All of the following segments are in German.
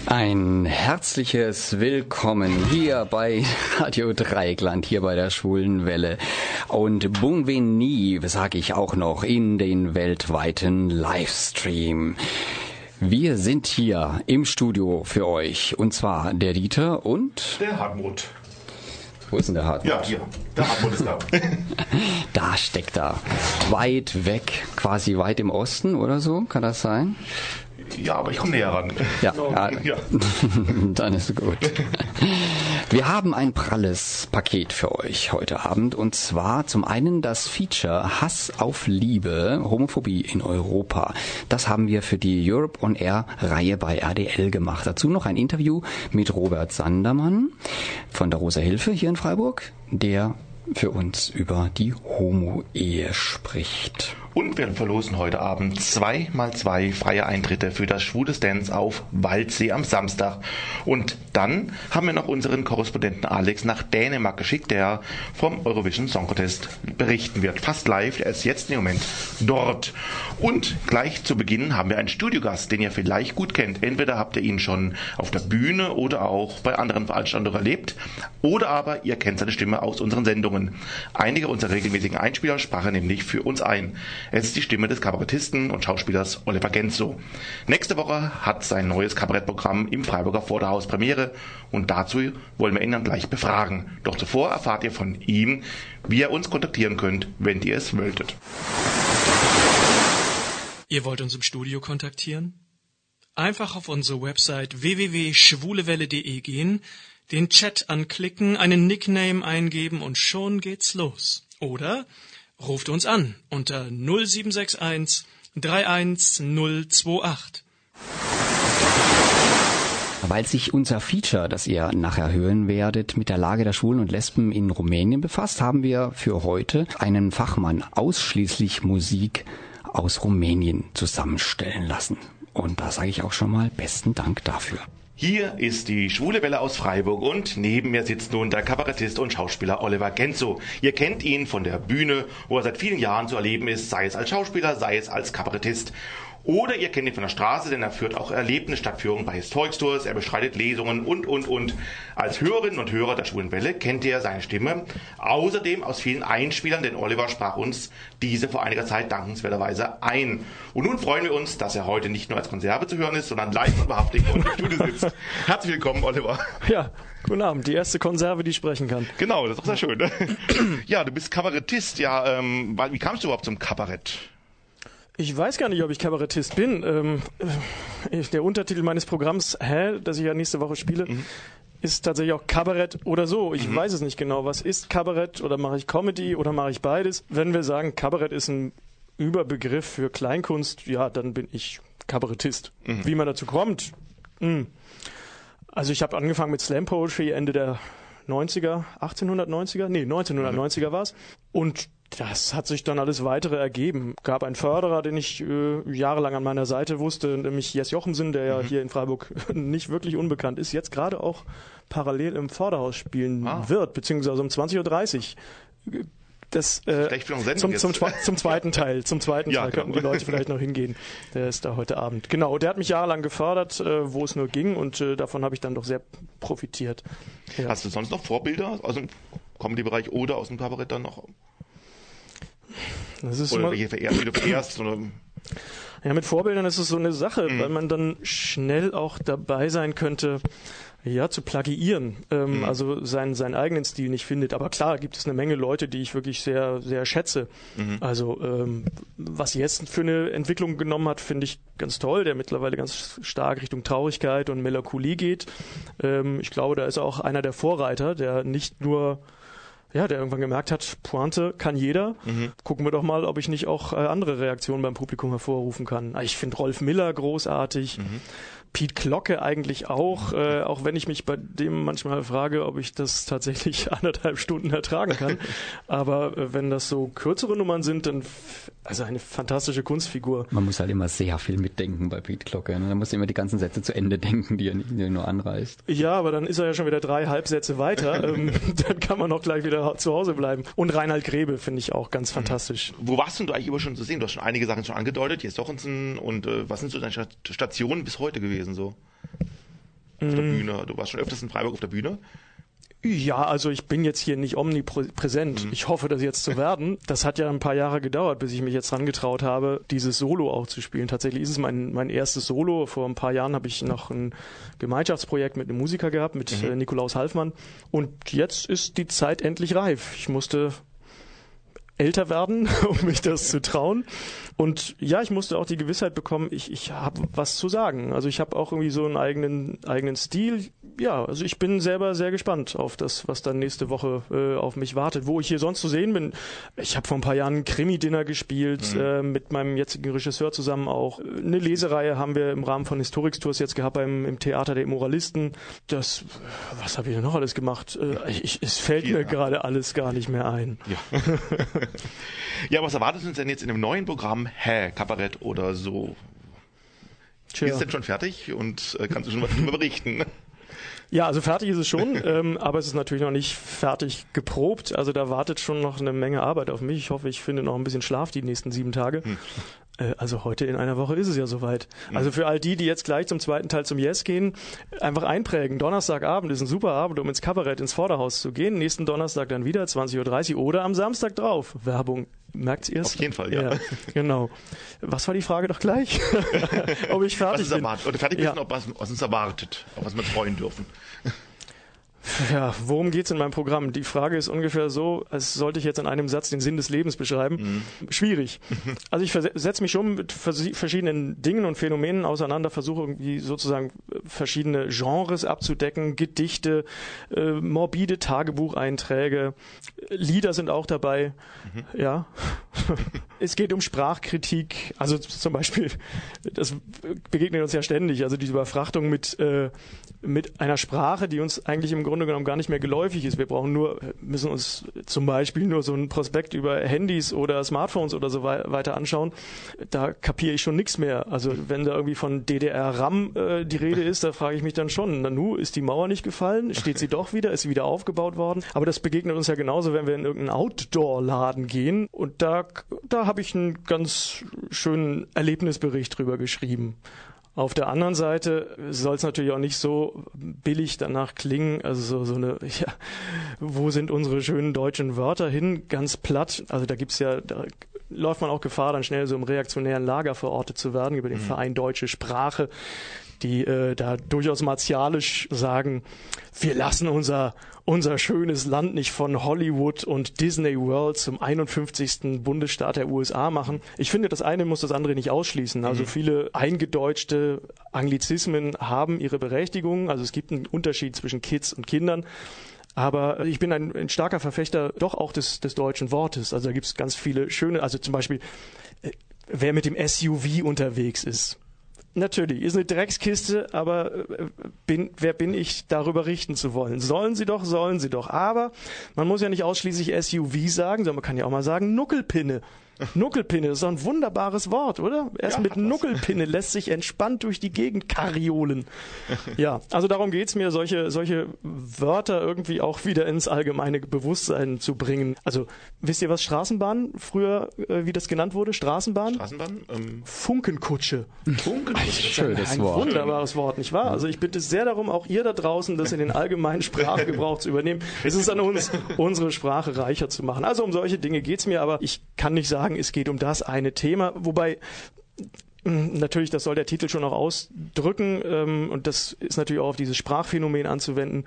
Ein herzliches Willkommen hier bei Radio Dreieckland, hier bei der Schwulen Welle. Und Bonvenue, sage ich auch noch, in den weltweiten Livestream. Wir sind hier im Studio für euch, und zwar der Dieter und... der Hartmut. Wo ist denn der Hartmut? Ja, hier. Der Hartmut ist da. Da steckt er. Weit weg, quasi weit im Osten oder so, kann das sein? Ja, aber ich komme näher ran. Ja, ja. Dann ist gut. Wir haben ein pralles Paket für euch heute Abend, und zwar zum einen das Feature Hass auf Liebe, Homophobie in Europa. Das haben wir für die Europe on Air Reihe bei RDL gemacht. Dazu noch ein Interview mit Robert Sandermann von der Rosa Hilfe hier in Freiburg, der für uns über die Homo-Ehe spricht. Und wir verlosen heute Abend 2x2 freie Eintritte für das Schwules Dance auf Waldsee am Samstag. Und dann haben wir noch unseren Korrespondenten Alex nach Dänemark geschickt, der vom Eurovision Song Contest berichten wird. Fast live, er ist jetzt im Moment dort. Und gleich zu Beginn haben wir einen Studiogast, den ihr vielleicht gut kennt. Entweder habt ihr ihn schon auf der Bühne oder auch bei anderen Veranstaltungen erlebt, oder aber ihr kennt seine Stimme aus unseren Sendungen. Einige unserer regelmäßigen Einspieler sprach er nämlich für uns ein. Es ist die Stimme des Kabarettisten und Schauspielers Oliver Genso. Nächste Woche hat sein neues Kabarettprogramm im Freiburger Vorderhaus Premiere, und dazu wollen wir ihn dann gleich befragen. Doch zuvor erfahrt ihr von ihm, wie ihr uns kontaktieren könnt, wenn ihr es wolltet. Ihr wollt uns im Studio kontaktieren? Einfach auf unsere Website www.schwulewelle.de gehen, den Chat anklicken, einen Nickname eingeben und schon geht's los. Oder ruft uns an unter 0761 31028. Weil sich unser Feature, das ihr nachher hören werdet, mit der Lage der Schwulen und Lesben in Rumänien befasst, haben wir für heute einen Fachmann ausschließlich Musik aus Rumänien zusammenstellen lassen. Und da sage ich auch schon mal besten Dank dafür. Hier ist die Schwule Welle aus Freiburg, und neben mir sitzt nun der Kabarettist und Schauspieler Oliver Genso. Ihr kennt ihn von der Bühne, wo er seit vielen Jahren zu erleben ist, sei es als Schauspieler, sei es als Kabarettist. Oder ihr kennt ihn von der Straße, denn er führt auch Erlebnisstadtführungen bei Historic-Tours, er bestreitet Lesungen und. Als Hörerinnen und Hörer der Schwulen Welle kennt ihr seine Stimme. Außerdem aus vielen Einspielern, denn Oliver sprach uns diese vor einiger Zeit dankenswerterweise ein. Und nun freuen wir uns, dass er heute nicht nur als Konserve zu hören ist, sondern live und wahrhaftig bei uns im Studio sitzt. Herzlich willkommen, Oliver. Ja, guten Abend. Die erste Konserve, die sprechen kann. Genau, das ist auch sehr schön. Ne? Ja, du bist Kabarettist. Ja, wie kamst du überhaupt zum Kabarett? Ich weiß gar nicht, ob ich Kabarettist bin. Der Untertitel meines Programms, das ich ja nächste Woche spiele, ist tatsächlich auch Kabarett oder so. Ich weiß es nicht genau. Was ist Kabarett, oder mache ich Comedy oder mache ich beides? Wenn wir sagen, Kabarett ist ein Überbegriff für Kleinkunst, ja, dann bin ich Kabarettist. Wie man dazu kommt? Also ich habe angefangen mit Slam Poetry Ende der 90er, 1990er war es. Und das hat sich dann alles Weitere ergeben. Gab einen Förderer, den ich jahrelang an meiner Seite wusste, nämlich Jess Jochemsen, der ja hier in Freiburg nicht wirklich unbekannt ist, jetzt gerade auch parallel im Vorderhaus spielen wird, beziehungsweise um 20.30 Uhr. Das zum zweiten Teil. Zum zweiten Teil könnten die Leute vielleicht noch hingehen. Der ist da heute Abend. Genau, der hat mich jahrelang gefördert, wo es nur ging, und davon habe ich dann doch sehr profitiert. Ja. Hast du sonst noch Vorbilder aus dem Comedy-Bereich oder aus dem Kabarett dann noch? Das ist oder welche verehrst du verehrst? Oder? Ja, mit Vorbildern ist es so eine Sache, weil man dann schnell auch dabei sein könnte, ja, zu plagiieren, also seinen eigenen Stil nicht findet. Aber klar, gibt es eine Menge Leute, die ich wirklich sehr, sehr schätze. Also was jetzt für eine Entwicklung genommen hat, finde ich ganz toll, der mittlerweile ganz stark Richtung Traurigkeit und Melancholie geht. Ich glaube, da ist er auch einer der Vorreiter, der nicht nur der irgendwann gemerkt hat, Pointe kann jeder. Gucken wir doch mal, ob ich nicht auch andere Reaktionen beim Publikum hervorrufen kann. Ich finde Rolf Miller großartig. Piet Glocke eigentlich auch, auch wenn ich mich bei dem manchmal frage, ob ich das tatsächlich 1,5 Stunden ertragen kann. Aber wenn das so kürzere Nummern sind, dann also eine fantastische Kunstfigur. Man muss halt immer sehr viel mitdenken bei Piet Glocke. Ne? Man muss immer die ganzen Sätze zu Ende denken, die er nur anreißt. Ja, aber dann ist er ja schon wieder 3 Halbsätze weiter. Dann kann man auch gleich wieder zu Hause bleiben. Und Reinhard Grebe finde ich auch ganz fantastisch. Wo warst denn du eigentlich immer schon zu sehen? Du hast schon einige Sachen schon angedeutet. Hier ist Jochemsen. Und was sind so deine Stationen bis heute gewesen so? auf der Bühne? Du warst schon öfters in Freiburg auf der Bühne. Ja, also ich bin jetzt hier nicht omnipräsent. Ich hoffe, das jetzt zu werden. Das hat ja ein paar Jahre gedauert, bis ich mich jetzt rangetraut habe, dieses Solo auch zu spielen. Tatsächlich ist es mein erstes Solo. Vor ein paar Jahren habe ich noch ein Gemeinschaftsprojekt mit einem Musiker gehabt, mit Nikolaus Halfmann. Und jetzt ist die Zeit endlich reif. Ich musste älter werden, um mich das zu trauen. Und ja, ich musste auch die Gewissheit bekommen, ich habe was zu sagen. Also ich habe auch irgendwie so einen eigenen Stil. Ja, also ich bin selber sehr gespannt auf das, was dann nächste Woche auf mich wartet. Wo ich hier sonst zu sehen bin, ich habe vor ein paar Jahren ein Krimi-Dinner gespielt, mit meinem jetzigen Regisseur zusammen auch. Eine Lesereihe haben wir im Rahmen von Historikstours jetzt gehabt im Theater der Immoralisten. Was habe ich denn noch alles gemacht? Es fällt mir gerade alles gar nicht mehr ein. Ja. Ja, was erwartet uns denn jetzt in dem neuen Programm Kabarett oder so? Tja. Ist es denn schon fertig und kannst du schon was darüber berichten? Ja, also fertig ist es schon, aber es ist natürlich noch nicht fertig geprobt. Also da wartet schon noch eine Menge Arbeit auf mich. Ich hoffe, ich finde noch ein bisschen Schlaf die nächsten 7 Tage. Also heute in einer Woche ist es ja soweit. Also für all die jetzt gleich zum zweiten Teil zum Yes gehen, einfach einprägen. Donnerstagabend ist ein super Abend, um ins Kabarett, ins Vorderhaus zu gehen. Nächsten Donnerstag dann wieder, 20.30 Uhr oder am Samstag drauf. Werbung. Merkt's ihr's? Auf jeden Fall, ja. Genau. Was war die Frage doch gleich? Ob ich fertig bin. Oder fertig bist, ob was uns erwartet, auf was wir uns freuen dürfen. Ja, worum geht's in meinem Programm? Die Frage ist ungefähr so, als sollte ich jetzt in einem Satz den Sinn des Lebens beschreiben. Schwierig. Also ich setze mich schon mit verschiedenen Dingen und Phänomenen auseinander, versuche irgendwie sozusagen verschiedene Genres abzudecken, Gedichte, morbide Tagebucheinträge, Lieder sind auch dabei. Ja. Es geht um Sprachkritik, also zum Beispiel, das begegnet uns ja ständig, also diese Überfrachtung mit einer Sprache, die uns eigentlich im Grunde genommen gar nicht mehr geläufig ist. Wir müssen uns zum Beispiel nur so einen Prospekt über Handys oder Smartphones oder so weiter anschauen. Da kapiere ich schon nichts mehr. Also wenn da irgendwie von DDR-RAM die Rede ist, da frage ich mich dann schon, Nanu, ist die Mauer nicht gefallen? Steht sie doch wieder? Ist sie wieder aufgebaut worden? Aber das begegnet uns ja genauso, wenn wir in irgendeinen Outdoor-Laden gehen. Und da habe ich einen ganz schönen Erlebnisbericht drüber geschrieben. Auf der anderen Seite soll es natürlich auch nicht so billig danach klingen, also so eine, wo sind unsere schönen deutschen Wörter hin? Ganz platt. Also da läuft man auch Gefahr, dann schnell so im reaktionären Lager verortet zu werden, über den Verein Deutsche Sprache, die da durchaus martialisch sagen, wir lassen unser schönes Land nicht von Hollywood und Disney World zum 51. Bundesstaat der USA machen. Ich finde, das eine muss das andere nicht ausschließen. Also viele eingedeutschte Anglizismen haben ihre Berechtigung. Also es gibt einen Unterschied zwischen Kids und Kindern. Aber ich bin ein starker Verfechter doch auch des deutschen Wortes. Also da gibt es ganz viele schöne, also zum Beispiel, wer mit dem SUV unterwegs ist. Natürlich, ist eine Dreckskiste, aber wer bin ich, darüber richten zu wollen? Sollen sie doch. Aber man muss ja nicht ausschließlich SUV sagen, sondern man kann ja auch mal sagen Nuckelpinne. Nuckelpinne, das ist doch ein wunderbares Wort, oder? Erst mit Nuckelpinne lässt sich entspannt durch die Gegend kariolen. Ja, also darum geht's mir, solche Wörter irgendwie auch wieder ins allgemeine Bewusstsein zu bringen. Also, wisst ihr, was Straßenbahn früher, wie das genannt wurde? Straßenbahn? Funkenkutsche. Schönes Wort. Ein wunderbares Wort, nicht wahr? Also ich bitte sehr darum, auch ihr da draußen, das in den allgemeinen Sprachgebrauch zu übernehmen. Es ist an uns, unsere Sprache reicher zu machen. Also um solche Dinge geht's mir, aber ich kann nicht sagen, es geht um das eine Thema, wobei natürlich, das soll der Titel schon auch ausdrücken, und das ist natürlich auch auf dieses Sprachphänomen anzuwenden.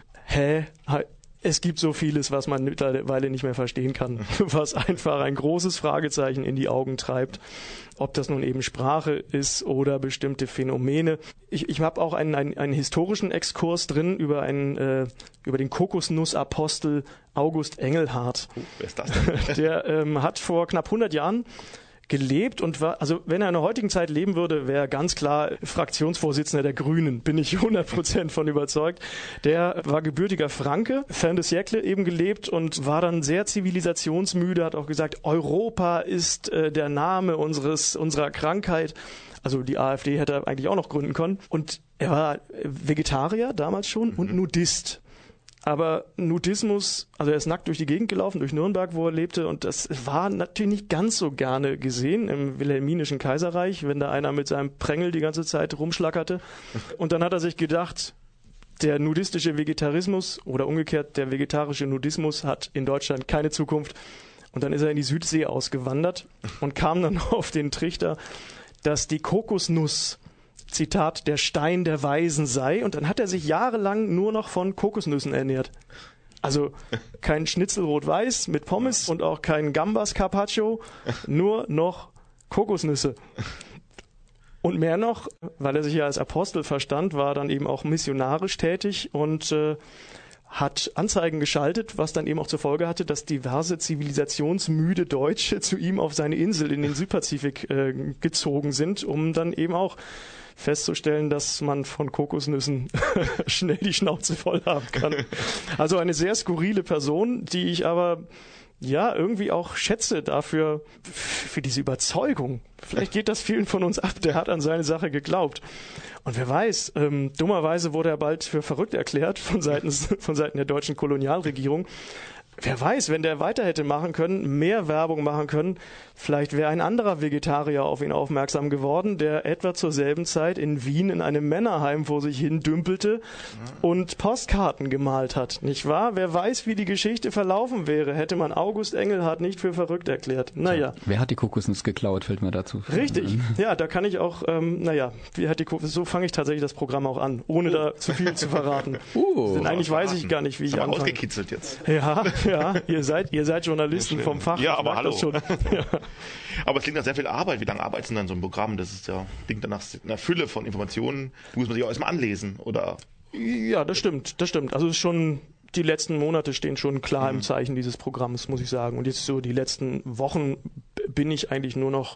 Es gibt so vieles, was man mittlerweile nicht mehr verstehen kann, was einfach ein großes Fragezeichen in die Augen treibt, ob das nun eben Sprache ist oder bestimmte Phänomene. Ich habe auch einen historischen Exkurs drin über den Kokosnussapostel August Engelhardt. Wer ist das denn? Der hat vor knapp 100 Jahren gelebt und war, also wenn er in der heutigen Zeit leben würde, wäre er ganz klar Fraktionsvorsitzender der Grünen, bin ich 100% von überzeugt. Der war gebürtiger Franke, fin de siècle eben gelebt und war dann sehr zivilisationsmüde, hat auch gesagt, Europa ist der Name unserer Krankheit. Also die AfD hätte er eigentlich auch noch gründen können. Und er war Vegetarier damals schon und Nudist. Aber Nudismus, also er ist nackt durch die Gegend gelaufen, durch Nürnberg, wo er lebte, und das war natürlich nicht ganz so gerne gesehen im Wilhelminischen Kaiserreich, wenn da einer mit seinem Prängel die ganze Zeit rumschlackerte. Und dann hat er sich gedacht, der nudistische Vegetarismus oder umgekehrt der vegetarische Nudismus hat in Deutschland keine Zukunft. Und dann ist er in die Südsee ausgewandert und kam dann auf den Trichter, dass die Kokosnuss, Zitat, der Stein der Weisen sei. Und dann hat er sich jahrelang nur noch von Kokosnüssen ernährt. Also kein Schnitzel rot-weiß mit Pommes und auch kein Gambas Carpaccio, nur noch Kokosnüsse. Und mehr noch, weil er sich ja als Apostel verstand, war dann eben auch missionarisch tätig und hat Anzeigen geschaltet, was dann eben auch zur Folge hatte, dass diverse zivilisationsmüde Deutsche zu ihm auf seine Insel in den Südpazifik gezogen sind, um dann eben auch festzustellen, dass man von Kokosnüssen schnell die Schnauze voll haben kann. Also eine sehr skurrile Person, die ich aber ja irgendwie auch schätze dafür, für diese Überzeugung. Vielleicht geht das vielen von uns ab, der hat an seine Sache geglaubt. Und wer weiß, dummerweise wurde er bald für verrückt erklärt von Seiten der deutschen Kolonialregierung. Wer weiß, wenn der weiter hätte machen können, mehr Werbung machen können, vielleicht wäre ein anderer Vegetarier auf ihn aufmerksam geworden, der etwa zur selben Zeit in Wien in einem Männerheim vor sich hin dümpelte und Postkarten gemalt hat. Nicht wahr? Wer weiß, wie die Geschichte verlaufen wäre, hätte man August Engelhardt nicht für verrückt erklärt. Naja. Wer hat die Kokosnuss geklaut, fällt mir dazu. Richtig. Ja, da kann ich auch, so fange ich tatsächlich das Programm auch an, ohne da zu viel zu verraten. Denn eigentlich weiß ich gar nicht, wie ich anfange. Ausgekitzelt jetzt. Ja, ihr seid Journalisten vom Fach. Ja, aber hallo. Schon. Ja. Aber es klingt nach sehr viel Arbeit. Wie lange arbeitest du denn an so einem Programm? Das ist ja, klingt danach einer Fülle von Informationen. Die muss man sich auch erstmal anlesen, oder? Ja, das stimmt. Also es ist schon, die letzten Monate stehen schon klar im Zeichen dieses Programms, muss ich sagen. Und jetzt so die letzten Wochen bin ich eigentlich nur noch,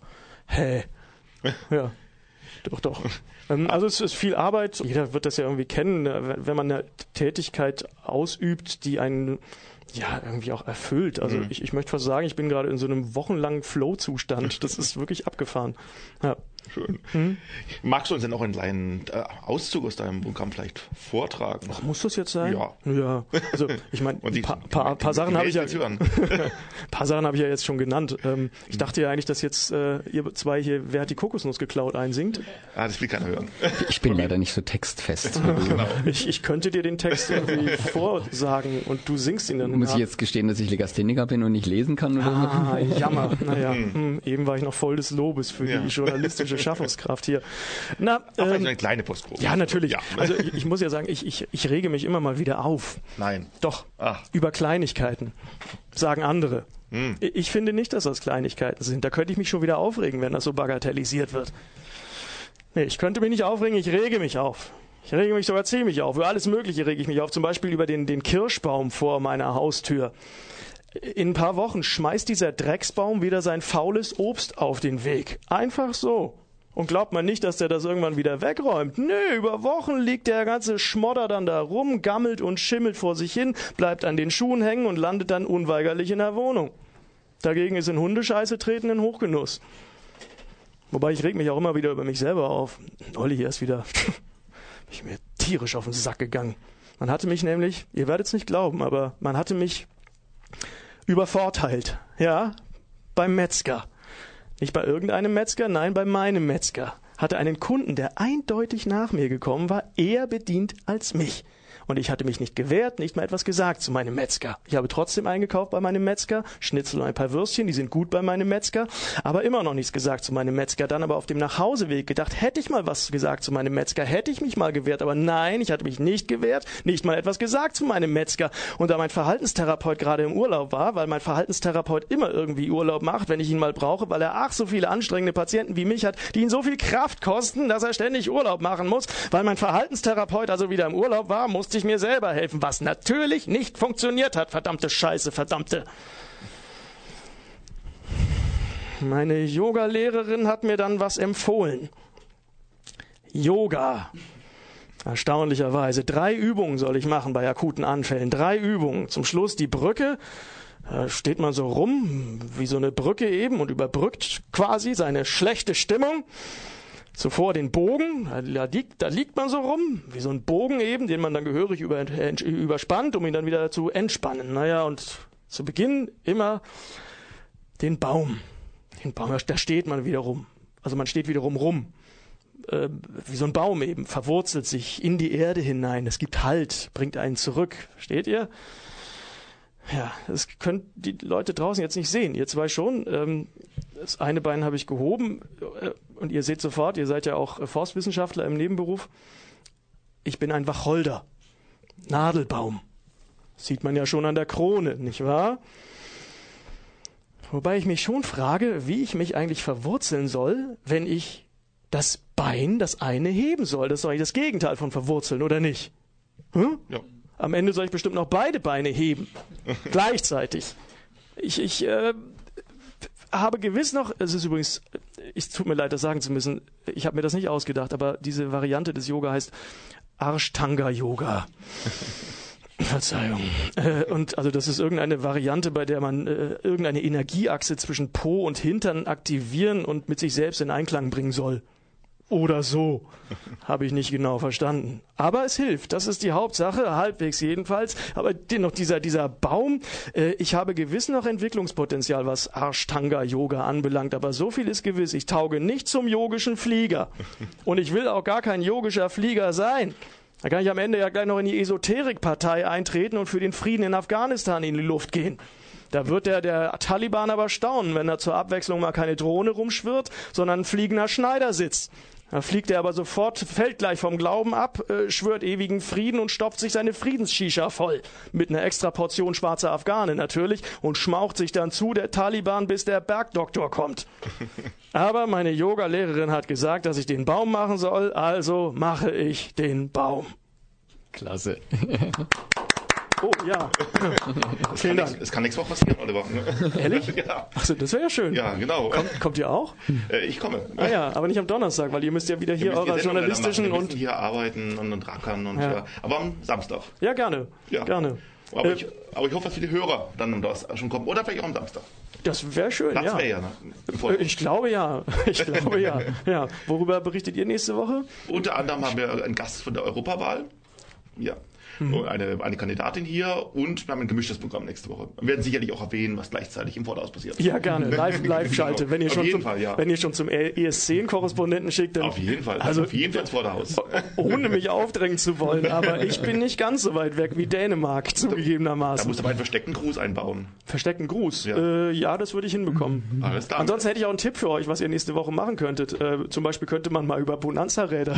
ja. Doch. Also es ist viel Arbeit. Jeder wird das ja irgendwie kennen, wenn man eine Tätigkeit ausübt, die einen ja irgendwie auch erfüllt. Also ich möchte fast sagen, ich bin gerade in so einem wochenlangen Flow-Zustand. Das ist wirklich abgefahren. Ja. Schön. Magst du uns denn noch einen kleinen Auszug aus deinem Programm vielleicht vortragen? Ach, muss das jetzt sein? Ja. Also ich meine, ein paar Sachen habe ich ja jetzt schon genannt. Ich dachte ja eigentlich, dass jetzt ihr zwei hier, wer hat die Kokosnuss geklaut, einsingt. Das will keiner hören. Ich bin leider nicht so textfest. Genau. Ich könnte dir den Text irgendwie vorsagen und du singst ihn dann. Muss ich jetzt gestehen, dass ich Legastheniker bin und nicht lesen kann? Oder so? Jammer. Naja, eben war ich noch voll des Lobes für die journalistische Schaffungskraft hier. Eine kleine Postprobe. Ja, natürlich. Ja. Also ich muss ja sagen, ich rege mich immer mal wieder auf. Nein. Doch. Über Kleinigkeiten. Sagen andere. Ich finde nicht, dass das Kleinigkeiten sind. Da könnte ich mich schon wieder aufregen, wenn das so bagatellisiert wird. Nee, ich könnte mich nicht aufregen, ich rege mich auf. Ich rege mich sogar ziemlich auf. Über alles Mögliche rege ich mich auf. Zum Beispiel über den Kirschbaum vor meiner Haustür. In ein paar Wochen schmeißt dieser Drecksbaum wieder sein faules Obst auf den Weg. Einfach so. Und glaubt man nicht, dass der das irgendwann wieder wegräumt. Nö, über Wochen liegt der ganze Schmodder dann da rum, gammelt und schimmelt vor sich hin, bleibt an den Schuhen hängen und landet dann unweigerlich in der Wohnung. Dagegen ist in Hundescheiße treten ein Hochgenuss. Wobei ich reg mich auch immer wieder über mich selber auf. Olli, hier ist wieder ich mir tierisch auf den Sack gegangen. Man hatte mich nämlich, ihr werdet es nicht glauben, aber man hatte mich übervorteilt. Ja, beim Metzger. Nicht bei irgendeinem Metzger, nein, bei meinem Metzger. Hatte einen Kunden, der eindeutig nach mir gekommen war, eher bedient als mich. Und ich hatte mich nicht gewehrt, nicht mal etwas gesagt zu meinem Metzger. Ich habe trotzdem eingekauft bei meinem Metzger, Schnitzel und ein paar Würstchen, die sind gut bei meinem Metzger, aber immer noch nichts gesagt zu meinem Metzger. Dann aber auf dem Nachhauseweg gedacht, hätte ich mal was gesagt zu meinem Metzger, hätte ich mich mal gewehrt, aber nein, ich hatte mich nicht gewehrt, nicht mal etwas gesagt zu meinem Metzger. Und da mein Verhaltenstherapeut gerade im Urlaub war, weil mein Verhaltenstherapeut immer irgendwie Urlaub macht, wenn ich ihn mal brauche, weil er ach so viele anstrengende Patienten wie mich hat, die ihn so viel Kraft kosten, dass er ständig Urlaub machen muss, weil mein Verhaltenstherapeut also wieder im Urlaub war, musste ich mir selber helfen, was natürlich nicht funktioniert hat. Verdammte Scheiße, verdammte. Meine Yoga-Lehrerin hat mir dann was empfohlen. Yoga. Erstaunlicherweise. 3 Übungen soll ich machen bei akuten Anfällen. 3 Übungen. Zum Schluss die Brücke. Da steht man so rum, wie so eine Brücke eben, und überbrückt quasi seine schlechte Stimmung. Zuvor den Bogen, da liegt man so rum, wie so ein Bogen eben, den man dann gehörig überspannt, um ihn dann wieder zu entspannen. Naja, und zu Beginn immer den Baum. Da steht man wieder rum. Also man steht wiederum rum. wie so ein Baum eben, verwurzelt sich in die Erde hinein. Es gibt Halt, bringt einen zurück. Versteht ihr? Ja, das können die Leute draußen jetzt nicht sehen. Ihr zwei schon. Das eine Bein habe ich gehoben und ihr seht sofort, ihr seid ja auch Forstwissenschaftler im Nebenberuf. Ich bin ein Wacholder. Nadelbaum. Sieht man ja schon an der Krone, nicht wahr? Wobei ich mich schon frage, wie ich mich eigentlich verwurzeln soll, wenn ich das Bein, das eine, heben soll. Das ist doch eigentlich das Gegenteil von verwurzeln, oder nicht? Ja. Am Ende soll ich bestimmt noch beide Beine heben. Gleichzeitig. Ich habe gewiss noch, es ist übrigens, es tut mir leid, das sagen zu müssen, ich habe mir das nicht ausgedacht, aber diese Variante des Yoga heißt Ashtanga-Yoga. Verzeihung. Und also das ist irgendeine Variante, bei der man irgendeine Energieachse zwischen Po und Hintern aktivieren und mit sich selbst in Einklang bringen soll. Oder so. Habe ich nicht genau verstanden. Aber es hilft. Das ist die Hauptsache, halbwegs jedenfalls. Aber dennoch dieser Baum, ich habe gewiss noch Entwicklungspotenzial, was Ashtanga-Yoga anbelangt. Aber so viel ist gewiss. Ich tauge nicht zum yogischen Flieger. Und ich will auch gar kein yogischer Flieger sein. Da kann ich am Ende ja gleich noch in die Esoterikpartei eintreten und für den Frieden in Afghanistan in die Luft gehen. Da wird der Taliban aber staunen, wenn da zur Abwechslung mal keine Drohne rumschwirrt, sondern ein fliegender Schneidersitz. Da fliegt er aber sofort, fällt gleich vom Glauben ab, schwört ewigen Frieden und stopft sich seine Friedensshisha voll. Mit einer extra Portion schwarzer Afghane natürlich und schmaucht sich dann zu, der Taliban, bis der Bergdoktor kommt. Aber meine Yoga-Lehrerin hat gesagt, dass ich den Baum machen soll, also mache ich den Baum. Klasse. Oh, ja. Vielen Dank. Es kann nächste Woche passieren, Oliver. Ehrlich? Ja. Achso, das wäre ja schön. Ja, genau. Kommt ihr auch? Ich komme. Ah ja, aber nicht am Donnerstag, weil ihr müsst ja wieder hier eurer journalistischen und hier arbeiten und rackern und ja. Aber am Samstag. Ja, gerne. Ja. Gerne. Aber ich hoffe, dass viele Hörer dann schon kommen. Oder vielleicht auch am Samstag. Das wäre schön, Platz ja. wäre ja, ne? Ich glaube ja. Ja. Worüber berichtet ihr nächste Woche? Unter anderem haben wir einen Gast von der Europawahl. Ja. Eine Kandidatin hier und wir haben ein gemischtes Programm nächste Woche. Wir werden sicherlich auch erwähnen, was gleichzeitig im Voraus passiert. Ja, gerne. Live-Schalte. Wenn ihr schon zum ESC-Korrespondenten schickt, dann... Auf jeden Fall. Also auf jeden Fall ins Vorderhaus. Ohne mich aufdrängen zu wollen, aber ich bin nicht ganz so weit weg wie Dänemark, zugegebenermaßen. Da musst du aber einen versteckten Gruß einbauen. Versteckten Gruß? Ja, das würde ich hinbekommen. Alles klar. Ansonsten hätte ich auch einen Tipp für euch, was ihr nächste Woche machen könntet. Zum Beispiel könnte man mal über Bonanza-Räder...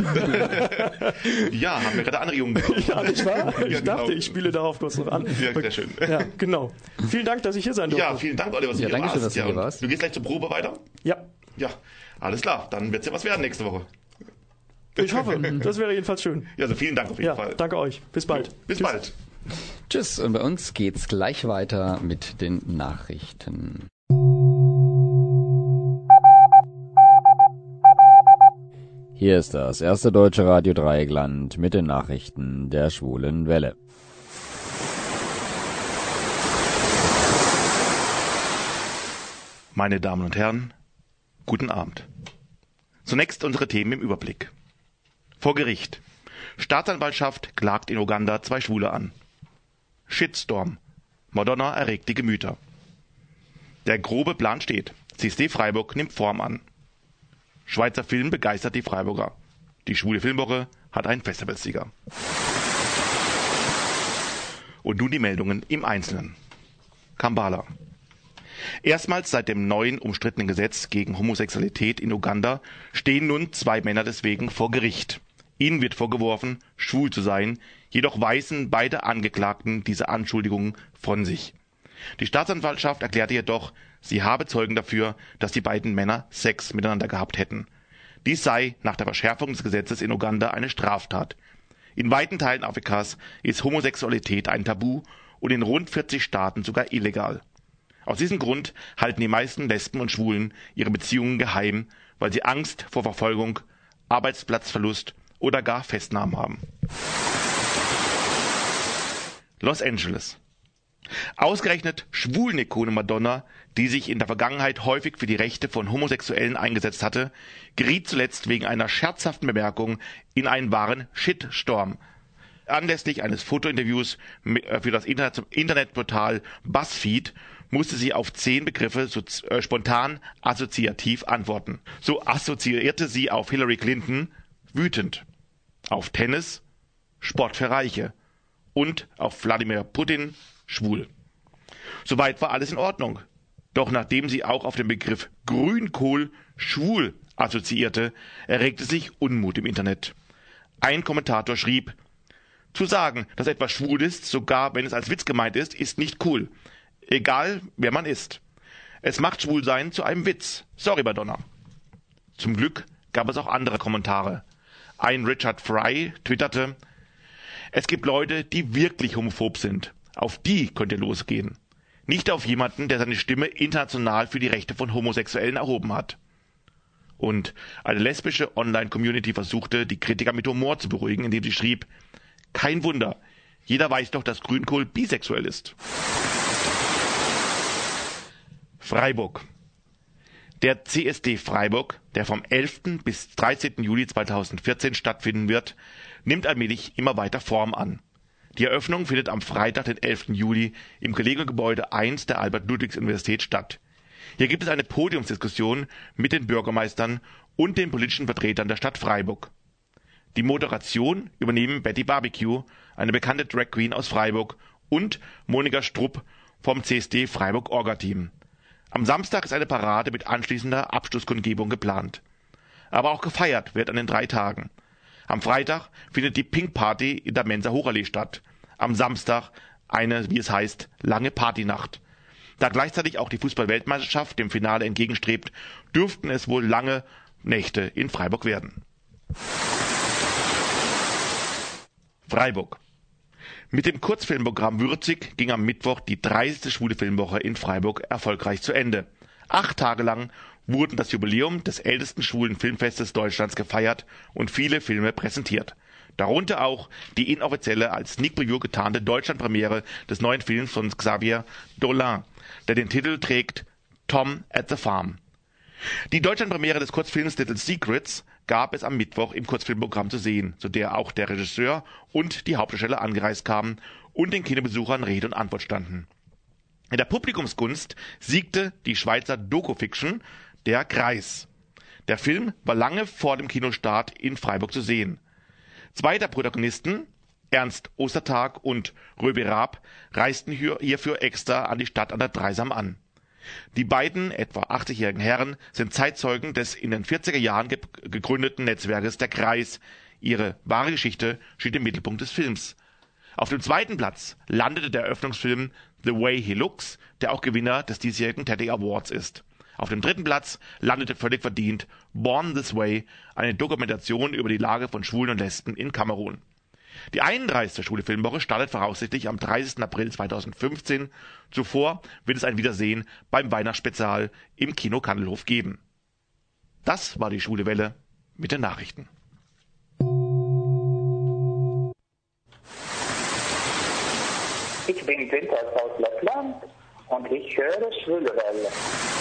Ja, haben wir gerade Anregungen bekommen. Ja, nicht wahr? Ich genau. dachte, ich spiele darauf kurz noch an. Ja, sehr schön. Ja, genau. Vielen Dank, dass ich hier sein durfte. Ja, vielen Dank, Oliver, dass du hier warst. Dass du hier warst. Du gehst gleich zur Probe weiter? Ja. Ja, alles klar. Dann wird es ja was werden nächste Woche. Ich hoffe. Das wäre jedenfalls schön. Ja, also vielen Dank auf jeden Fall. Danke euch. Bis bald. Bis bald. Tschüss. Und bei uns geht's gleich weiter mit den Nachrichten. Hier ist das erste deutsche Radio Dreieckland mit den Nachrichten der Schwulen Welle. Meine Damen und Herren, guten Abend. Zunächst unsere Themen im Überblick. Vor Gericht. Staatsanwaltschaft klagt in Uganda 2 Schwule an. Shitstorm. Madonna erregt die Gemüter. Der grobe Plan steht. CSD Freiburg nimmt Form an. Schweizer Film begeistert die Freiburger. Die Schwule Filmwoche hat einen Festivalsieger. Und nun die Meldungen im Einzelnen. Kampala. Erstmals seit dem neuen umstrittenen Gesetz gegen Homosexualität in Uganda stehen nun 2 Männer deswegen vor Gericht. Ihnen wird vorgeworfen, schwul zu sein, jedoch weisen beide Angeklagten diese Anschuldigungen von sich. Die Staatsanwaltschaft erklärte jedoch, sie habe Zeugen dafür, dass die beiden Männer Sex miteinander gehabt hätten. Dies sei nach der Verschärfung des Gesetzes in Uganda eine Straftat. In weiten Teilen Afrikas ist Homosexualität ein Tabu und in rund 40 Staaten sogar illegal. Aus diesem Grund halten die meisten Lesben und Schwulen ihre Beziehungen geheim, weil sie Angst vor Verfolgung, Arbeitsplatzverlust oder gar Festnahmen haben. Los Angeles. Ausgerechnet Schwulenikone Madonna, die sich in der Vergangenheit häufig für die Rechte von Homosexuellen eingesetzt hatte, geriet zuletzt wegen einer scherzhaften Bemerkung in einen wahren Shitstorm. Anlässlich eines Fotointerviews für das Internetportal BuzzFeed musste sie auf 10 Begriffe spontan assoziativ antworten. So assoziierte sie auf Hillary Clinton wütend, auf Tennis Sport für Reiche und auf Wladimir Putin schwul. Soweit war alles in Ordnung. Doch nachdem sie auch auf den Begriff Grünkohl schwul assoziierte, erregte sich Unmut im Internet. Ein Kommentator schrieb: Zu sagen, dass etwas schwul ist, sogar wenn es als Witz gemeint ist, ist nicht cool. Egal, wer man ist. Es macht Schwulsein zu einem Witz. Sorry, Madonna. Zum Glück gab es auch andere Kommentare. Ein Richard Fry twitterte: Es gibt Leute, die wirklich homophob sind. Auf die könnt ihr losgehen. Nicht auf jemanden, der seine Stimme international für die Rechte von Homosexuellen erhoben hat. Und eine lesbische Online-Community versuchte, die Kritiker mit Humor zu beruhigen, indem sie schrieb: Kein Wunder, jeder weiß doch, dass Grünkohl bisexuell ist. Freiburg. Der CSD Freiburg, der vom 11. bis 13. Juli 2014 stattfinden wird, nimmt allmählich immer weiter Form an. Die Eröffnung findet am Freitag, den 11. Juli, im gelegenen Gebäude 1 der Albert-Ludwigs-Universität statt. Hier gibt es eine Podiumsdiskussion mit den Bürgermeistern und den politischen Vertretern der Stadt Freiburg. Die Moderation übernehmen Betty Barbecue, eine bekannte Drag Queen aus Freiburg, und Monika Strupp vom CSD Freiburg Orga-Team. Am Samstag ist eine Parade mit anschließender Abschlusskundgebung geplant. Aber auch gefeiert wird an den 3 Tagen. Am Freitag findet die Pink Party in der Mensa Hochallee statt. Am Samstag eine, wie es heißt, lange Partynacht. Da gleichzeitig auch die Fußball-Weltmeisterschaft dem Finale entgegenstrebt, dürften es wohl lange Nächte in Freiburg werden. Freiburg. Mit dem Kurzfilmprogramm Würzig ging am Mittwoch die 30. Schwule Filmwoche in Freiburg erfolgreich zu Ende. 8 Tage lang wurden das Jubiläum des ältesten schwulen Filmfestes Deutschlands gefeiert und viele Filme präsentiert. Darunter auch die inoffizielle als Sneak Preview getarnte Deutschlandpremiere des neuen Films von Xavier Dolan, der den Titel trägt Tom at the Farm. Die Deutschlandpremiere des Kurzfilms Little Secrets gab es am Mittwoch im Kurzfilmprogramm zu sehen, zu der auch der Regisseur und die Hauptdarsteller angereist kamen und den Kinobesuchern Rede und Antwort standen. In der Publikumsgunst siegte die Schweizer Doku-Fiction Der Kreis. Der Film war lange vor dem Kinostart in Freiburg zu sehen. 2 der Protagonisten, Ernst Ostertag und Röbi Raab, reisten hierfür extra an die Stadt an der Dreisam an. Die beiden etwa 80-jährigen Herren sind Zeitzeugen des in den 40er Jahren gegründeten Netzwerkes Der Kreis. Ihre wahre Geschichte steht im Mittelpunkt des Films. Auf dem 2. Platz landete der Eröffnungsfilm The Way He Looks, der auch Gewinner des diesjährigen Teddy Awards ist. Auf dem 3. Platz landete völlig verdient Born This Way, eine Dokumentation über die Lage von Schwulen und Lesben in Kamerun. Die 31. Schwule Filmwoche startet voraussichtlich am 30. April 2015. Zuvor wird es ein Wiedersehen beim Weihnachtsspezial im Kino Kandelhof geben. Das war die Schwule Welle mit den Nachrichten. Ich bin Günther aus Lettland und ich höre Schwule Welle.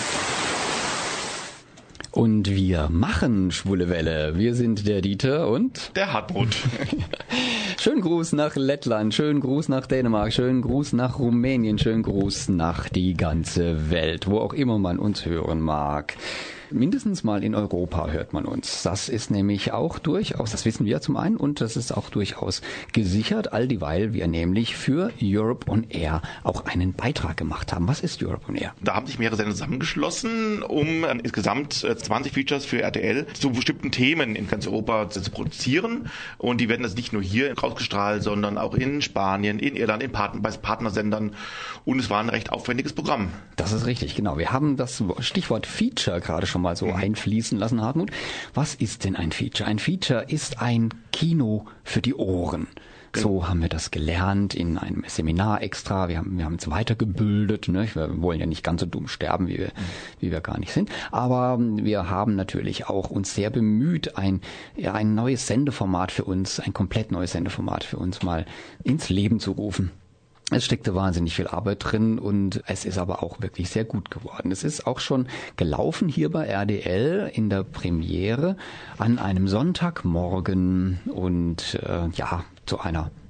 Und wir machen Schwule Welle. Wir sind der Dieter und der Hartmut. Schönen Gruß nach Lettland, schönen Gruß nach Dänemark, schönen Gruß nach Rumänien, schönen Gruß nach die ganze Welt, wo auch immer man uns hören mag. Mindestens mal in Europa hört man uns. Das ist nämlich auch durchaus, das wissen wir zum einen, und das ist auch durchaus gesichert, all dieweil wir nämlich für Europe on Air auch einen Beitrag gemacht haben. Was ist Europe on Air? Da haben sich mehrere Sender zusammengeschlossen, um insgesamt 20 Features für RTL zu bestimmten Themen in ganz Europa zu produzieren. Und die werden das nicht nur hier rausgestrahlt, sondern auch in Spanien, in Irland, bei Partnersendern. Und es war ein recht aufwendiges Programm. Das ist richtig, genau. Wir haben das Stichwort Feature gerade schon mal so einfließen lassen, Hartmut. Was ist denn ein Feature? Ein Feature ist ein Kino für die Ohren. So haben wir das gelernt in einem Seminar extra. Wir haben uns weitergebildet. Ne? Wir wollen ja nicht ganz so dumm sterben, wie wir gar nicht sind. Aber wir haben natürlich auch uns sehr bemüht, ein neues Sendeformat für uns, ein komplett neues Sendeformat für uns mal ins Leben zu rufen. Es steckte wahnsinnig viel Arbeit drin und es ist aber auch wirklich sehr gut geworden. Es ist auch schon gelaufen hier bei RDL in der Premiere an einem Sonntagmorgen und zu einer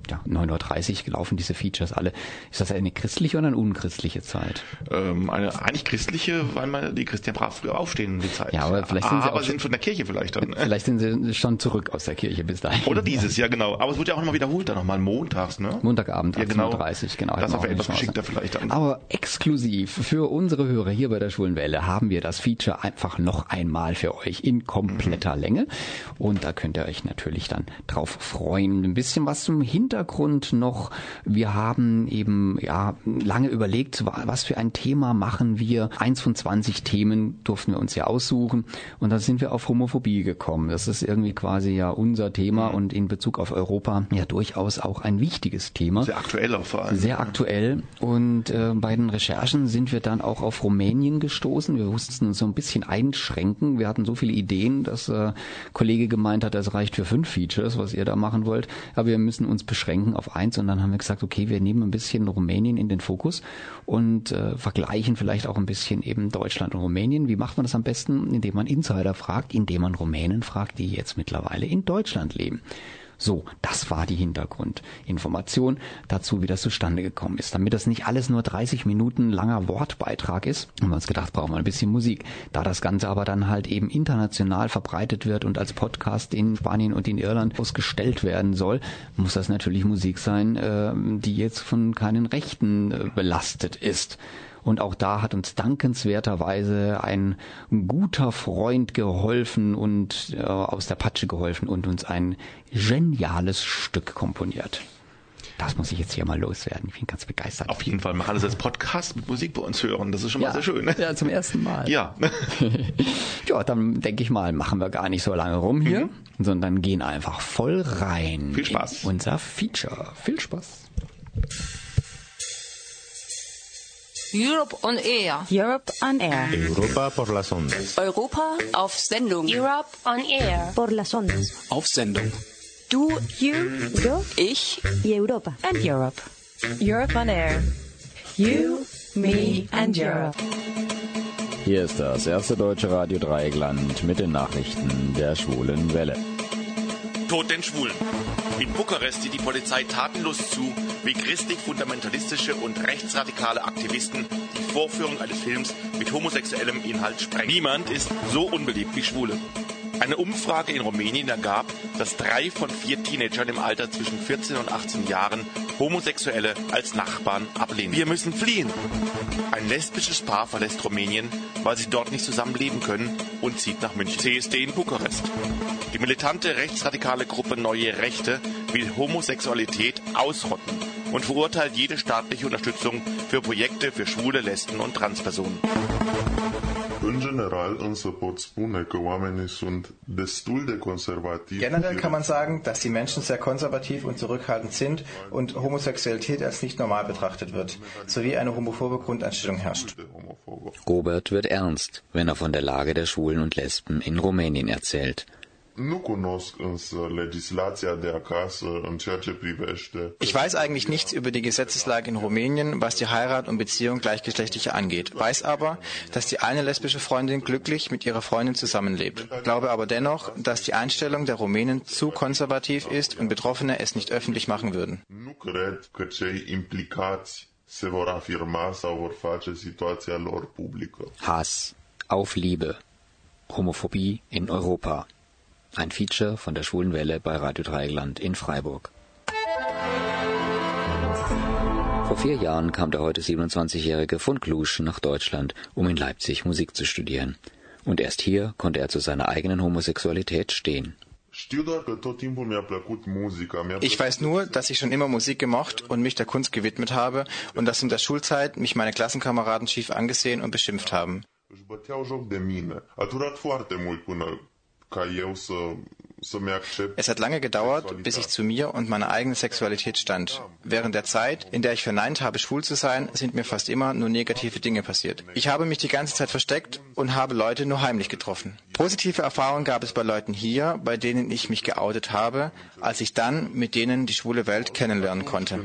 9:30 Uhr laufen diese Features alle. Ist das eine christliche oder eine unchristliche Zeit? Eine eigentlich christliche, weil die Christen ja brav früher aufstehen die Zeit. Ja, aber vielleicht sind sie auch sind von der Kirche vielleicht dann. Vielleicht sind sie schon zurück aus der Kirche bis dahin. Oder dieses, ja genau. Aber es wird ja auch nochmal wiederholt, dann nochmal montags, ne? Montagabend, ja, 18:30 Uhr, genau. Das ist aber etwas geschickter vielleicht dann. Aber exklusiv für unsere Hörer hier bei der Schwulen Welle haben wir das Feature einfach noch einmal für euch in kompletter Länge. Und da könnt ihr euch natürlich dann drauf freuen. Ein bisschen was zum Hintergrund noch. Wir haben eben lange überlegt, was für ein Thema machen wir. 1 von 20 Themen durften wir uns ja aussuchen. Und dann sind wir auf Homophobie gekommen. Das ist irgendwie quasi ja unser Thema und in Bezug auf Europa ja durchaus auch ein wichtiges Thema. Sehr aktuell auch vor allem. Sehr aktuell. Und bei den Recherchen sind wir dann auch auf Rumänien gestoßen. Wir mussten uns so ein bisschen einschränken. Wir hatten so viele Ideen, dass Kollege gemeint hat, das reicht für 5 Features, was ihr da machen wollt. Aber wir müssen uns beschränken auf 1. Und dann haben wir gesagt, okay, wir nehmen ein bisschen Rumänien in den Fokus und vergleichen vielleicht auch ein bisschen eben Deutschland und Rumänien. Wie macht man das am besten? Indem man Insider fragt, indem man Rumänen fragt, die jetzt mittlerweile in Deutschland leben. So, das war die Hintergrundinformation dazu, wie das zustande gekommen ist. Damit das nicht alles nur 30 Minuten langer Wortbeitrag ist, haben wir uns gedacht, brauchen wir ein bisschen Musik. Da das Ganze aber dann halt eben international verbreitet wird und als Podcast in Spanien und in Irland ausgestellt werden soll, muss das natürlich Musik sein, die jetzt von keinen Rechten belastet ist. Und auch da hat uns dankenswerterweise ein guter Freund geholfen und aus der Patsche geholfen und uns ein geniales Stück komponiert. Das muss ich jetzt hier mal loswerden. Ich bin ganz begeistert. Auf jeden Fall. Man kann das als Podcast mit Musik bei uns hören. Das ist schon mal sehr schön. Ja, zum ersten Mal. Ja. Ja, dann denke ich mal, machen wir gar nicht so lange rum hier, sondern gehen einfach voll rein. Viel Spaß. In unser Feature. Viel Spaß. Europe on Air. Europe on Air. Europa por las ondas. Europa auf Sendung. Europe on Air. Por las ondas. Auf Sendung. Du, You, yo ich y Europa. and Europe. Europe on Air. You, me and Europe. Hier ist das erste deutsche Radio Dreieckland mit den Nachrichten der Schwulen Welle. Tod den Schwulen. In Bukarest sieht die Polizei tatenlos zu, wie christlich-fundamentalistische und rechtsradikale Aktivisten die Vorführung eines Films mit homosexuellem Inhalt sprengen. Niemand ist so unbeliebt wie Schwule. Eine Umfrage in Rumänien ergab, dass 3 von 4 Teenagern im Alter zwischen 14 und 18 Jahren Homosexuelle als Nachbarn ablehnen. Wir müssen fliehen. Ein lesbisches Paar verlässt Rumänien, weil sie dort nicht zusammenleben können und zieht nach München. CSD in Bukarest. Die militante rechtsradikale Gruppe Neue Rechte will Homosexualität ausrotten und verurteilt jede staatliche Unterstützung für Projekte für Schwule, Lesben und Transpersonen. Generell kann man sagen, dass die Menschen sehr konservativ und zurückhaltend sind und Homosexualität als nicht normal betrachtet wird, sowie eine homophobe Grundeinstellung herrscht. Robert wird ernst, wenn er von der Lage der Schwulen und Lesben in Rumänien erzählt. Ich weiß eigentlich nichts über die Gesetzeslage in Rumänien, was die Heirat und Beziehung Gleichgeschlechtlicher angeht, weiß aber, dass die eine lesbische Freundin glücklich mit ihrer Freundin zusammenlebt. Glaube aber dennoch, dass die Einstellung der Rumänen zu konservativ ist und Betroffene es nicht öffentlich machen würden. Hass auf Liebe. Homophobie in Europa. Ein Feature von der Schwulen Welle bei Radio Dreieckland in Freiburg. Vor 4 Jahren kam der heute 27-Jährige von Cluj nach Deutschland, um in Leipzig Musik zu studieren. Und erst hier konnte er zu seiner eigenen Homosexualität stehen. Ich weiß nur, dass ich schon immer Musik gemocht und mich der Kunst gewidmet habe und dass in der Schulzeit mich meine Klassenkameraden schief angesehen und beschimpft haben. Es hat lange gedauert, bis ich zu mir und meiner eigenen Sexualität stand. Während der Zeit, in der ich verneint habe, schwul zu sein, sind mir fast immer nur negative Dinge passiert. Ich habe mich die ganze Zeit versteckt und habe Leute nur heimlich getroffen. Positive Erfahrungen gab es bei Leuten hier, bei denen ich mich geoutet habe, als ich dann mit denen die schwule Welt kennenlernen konnte.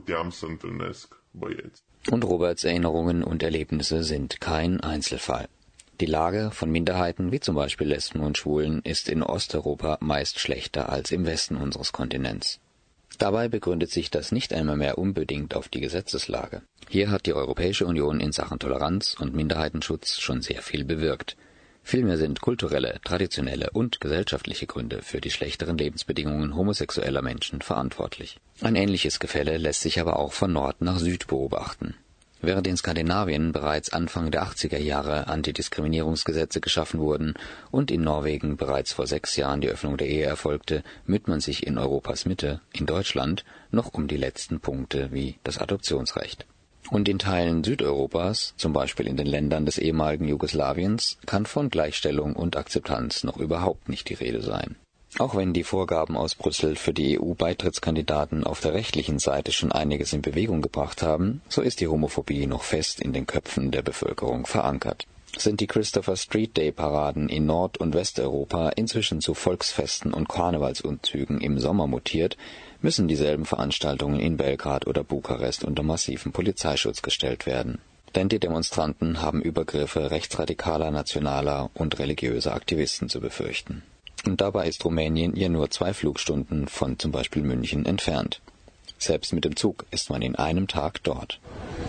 Und Roberts Erinnerungen und Erlebnisse sind kein Einzelfall. Die Lage von Minderheiten, wie zum Beispiel Lesben und Schwulen, ist in Osteuropa meist schlechter als im Westen unseres Kontinents. Dabei begründet sich das nicht einmal mehr unbedingt auf die Gesetzeslage. Hier hat die Europäische Union in Sachen Toleranz und Minderheitenschutz schon sehr viel bewirkt. Vielmehr sind kulturelle, traditionelle und gesellschaftliche Gründe für die schlechteren Lebensbedingungen homosexueller Menschen verantwortlich. Ein ähnliches Gefälle lässt sich aber auch von Nord nach Süd beobachten. Während in Skandinavien bereits Anfang der 80er Jahre Antidiskriminierungsgesetze geschaffen wurden und in Norwegen bereits vor 6 Jahren die Öffnung der Ehe erfolgte, müht man sich in Europas Mitte, in Deutschland, noch um die letzten Punkte wie das Adoptionsrecht. Und in Teilen Südeuropas, zum Beispiel in den Ländern des ehemaligen Jugoslawiens, kann von Gleichstellung und Akzeptanz noch überhaupt nicht die Rede sein. Auch wenn die Vorgaben aus Brüssel für die EU-Beitrittskandidaten auf der rechtlichen Seite schon einiges in Bewegung gebracht haben, so ist die Homophobie noch fest in den Köpfen der Bevölkerung verankert. Sind die Christopher Street Day Paraden in Nord- und Westeuropa inzwischen zu Volksfesten und Karnevalsumzügen im Sommer mutiert, müssen dieselben Veranstaltungen in Belgrad oder Bukarest unter massiven Polizeischutz gestellt werden. Denn die Demonstranten haben Übergriffe rechtsradikaler, nationaler und religiöser Aktivisten zu befürchten. Und dabei ist Rumänien ja nur 2 Flugstunden von zum Beispiel München entfernt. Selbst mit dem Zug ist man in einem Tag dort.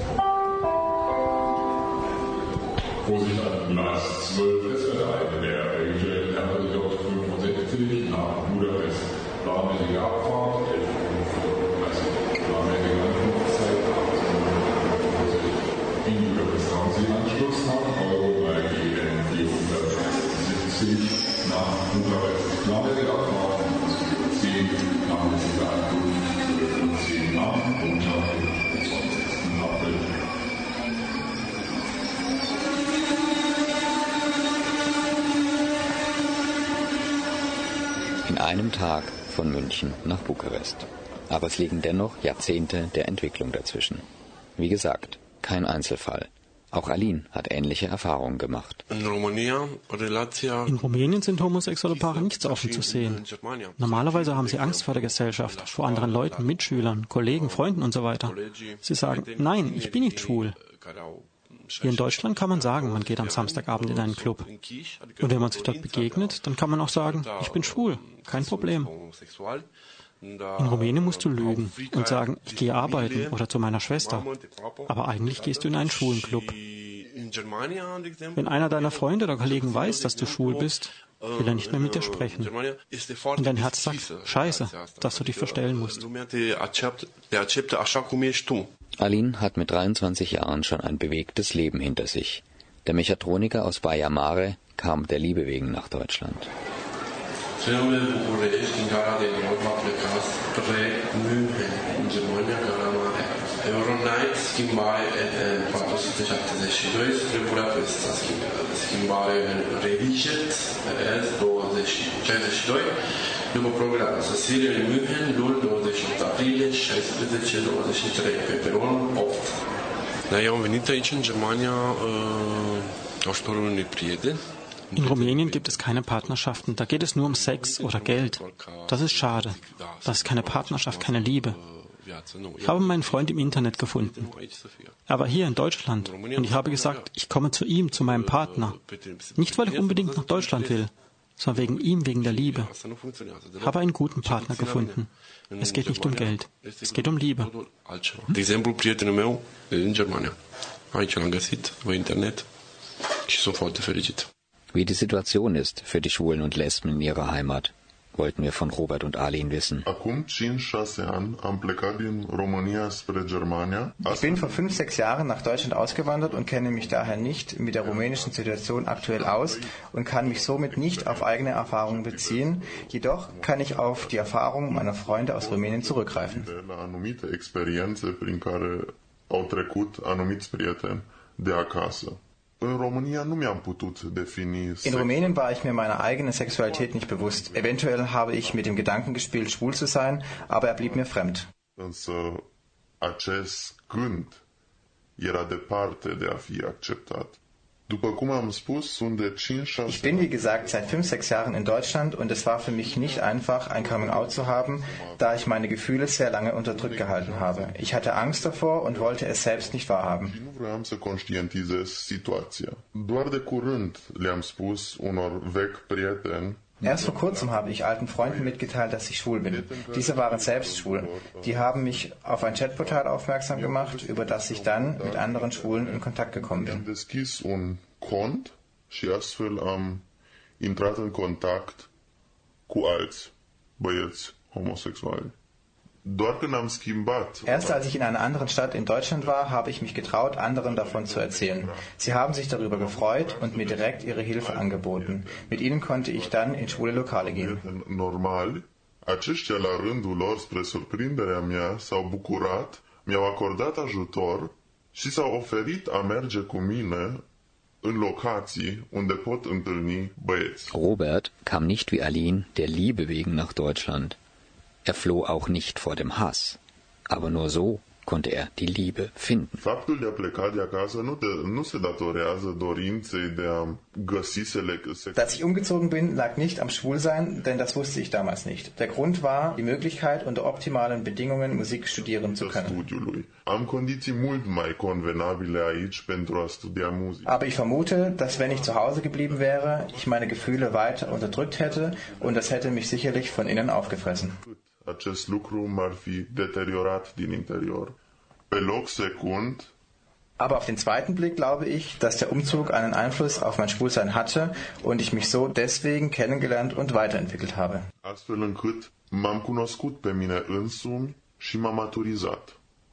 Vorsicht an Gleis 12 ist erreicht. Der Regelfeld RJ 65 nach Budapest. Planmäßige Abfahrt 11:35. Planmäßige Ankunftszeit 18:45. In Budapest haben Sie Anschluss nach Euro 3 GN 470 nach Bukarest. Planmäßige Abfahrt 10. Planmäßige Ankunft 12:10 nach Montag, den 20. April. In einem Tag von München nach Bukarest. Aber es liegen dennoch Jahrzehnte der Entwicklung dazwischen. Wie gesagt, kein Einzelfall. Auch Aline hat ähnliche Erfahrungen gemacht. In Rumänien sind homosexuelle Paare nicht so offen zu sehen. Normalerweise haben sie Angst vor der Gesellschaft, vor anderen Leuten, Mitschülern, Kollegen, Freunden und so weiter. Sie sagen, nein, ich bin nicht schwul. Hier in Deutschland kann man sagen, man geht am Samstagabend in einen Club. Und wenn man sich dort begegnet, dann kann man auch sagen, ich bin schwul, kein Problem. In Rumänien musst du lügen und sagen, ich gehe arbeiten oder zu meiner Schwester. Aber eigentlich gehst du in einen schwulen Club. Wenn einer deiner Freunde oder Kollegen weiß, dass du schwul bist, will er nicht mehr mit dir sprechen. Und dein Herz sagt, scheiße, dass du dich verstellen musst. Aline hat mit 23 Jahren schon ein bewegtes Leben hinter sich. Der Mechatroniker aus Baia Mare kam der Liebe wegen nach Deutschland. Euronight schimbare 472 spre Budapesta schimbare Reviget 62 după program sosire în München luni 28 aprilie 16-23 pe peronul 8. Da, eu am venit aici în Germania ajutorul unui prieten. In Rumänien gibt es keine Partnerschaften, da geht es nur um Sex oder Geld. Das ist schade. Das ist keine Partnerschaft, keine Liebe. Ich habe meinen Freund im Internet gefunden. Er war hier in Deutschland und ich habe gesagt, ich komme zu ihm, zu meinem Partner. Nicht, weil ich unbedingt nach Deutschland will, sondern wegen ihm, wegen der Liebe. Ich habe einen guten Partner gefunden. Es geht nicht um Geld, es geht um Liebe. De exemplu, prietenul meu în Germania. Aici l-am găsit, pe internet și sunt foarte fericit. Wie die Situation ist für die Schwulen und Lesben in ihrer Heimat, wollten wir von Robert und Aline wissen. Ich bin vor 5-6 Jahren nach Deutschland ausgewandert und kenne mich daher nicht mit der rumänischen Situation aktuell aus und kann mich somit nicht auf eigene Erfahrungen beziehen. Jedoch kann ich auf die Erfahrungen meiner Freunde aus Rumänien zurückgreifen. In Rumänien war ich mir meiner eigenen Sexualität nicht bewusst. Eventuell habe ich mit dem Gedanken gespielt, schwul zu sein, aber er blieb mir fremd. Ich bin, wie gesagt, seit 5-6 Jahren in Deutschland und es war für mich nicht einfach, ein Coming-out zu haben, da ich meine Gefühle sehr lange unterdrückt gehalten habe. Ich hatte Angst davor und wollte es selbst nicht wahrhaben. Erst vor kurzem habe ich alten Freunden mitgeteilt, dass ich schwul bin. Diese waren selbst schwul. Die haben mich auf ein Chatportal aufmerksam gemacht, über das ich dann mit anderen Schwulen in Kontakt gekommen bin. Și astfel am intrat în contact cu alți băieți homosexuali. Erst als ich in einer anderen Stadt in Deutschland war, habe ich mich getraut, anderen davon zu erzählen. Sie haben sich darüber gefreut und mir direkt ihre Hilfe angeboten. Mit ihnen konnte ich dann in schwule Lokale gehen. Aceștia la rândul lor, spre surprinderea mea, s-au bucurat, mi-au acordat ajutor și s-au oferit a merge cu mine în locații unde pot întâlni băieți. Robert kam nicht wie Aline der Liebe wegen nach Deutschland. Er floh auch nicht vor dem Hass, aber nur so konnte er die Liebe finden. Faptul de a pleca de acasă nu se datorează dorinței de a găsi Dass ich umgezogen bin, lag nicht am Schwulsein, denn das wusste ich damals nicht. Der Grund war die Möglichkeit, unter optimalen Bedingungen Musik studieren zu können. Am condiții mult mai convenabile aici pentru a studia muzică. Aber ich vermute, dass wenn ich zu Hause geblieben wäre, ich meine Gefühle weiter unterdrückt hätte und das hätte mich sicherlich von innen aufgefressen. Acest lucru m-ar fi deteriorat din interior. Pe loc secund. Aber auf den zweiten Blick glaube ich, dass der Umzug einen Einfluss auf mein Schwulsein hatte und ich mich so deswegen kennengelernt und weiterentwickelt habe. Astfel încât m-am cunoscut pe mine însumi și m-am maturizat.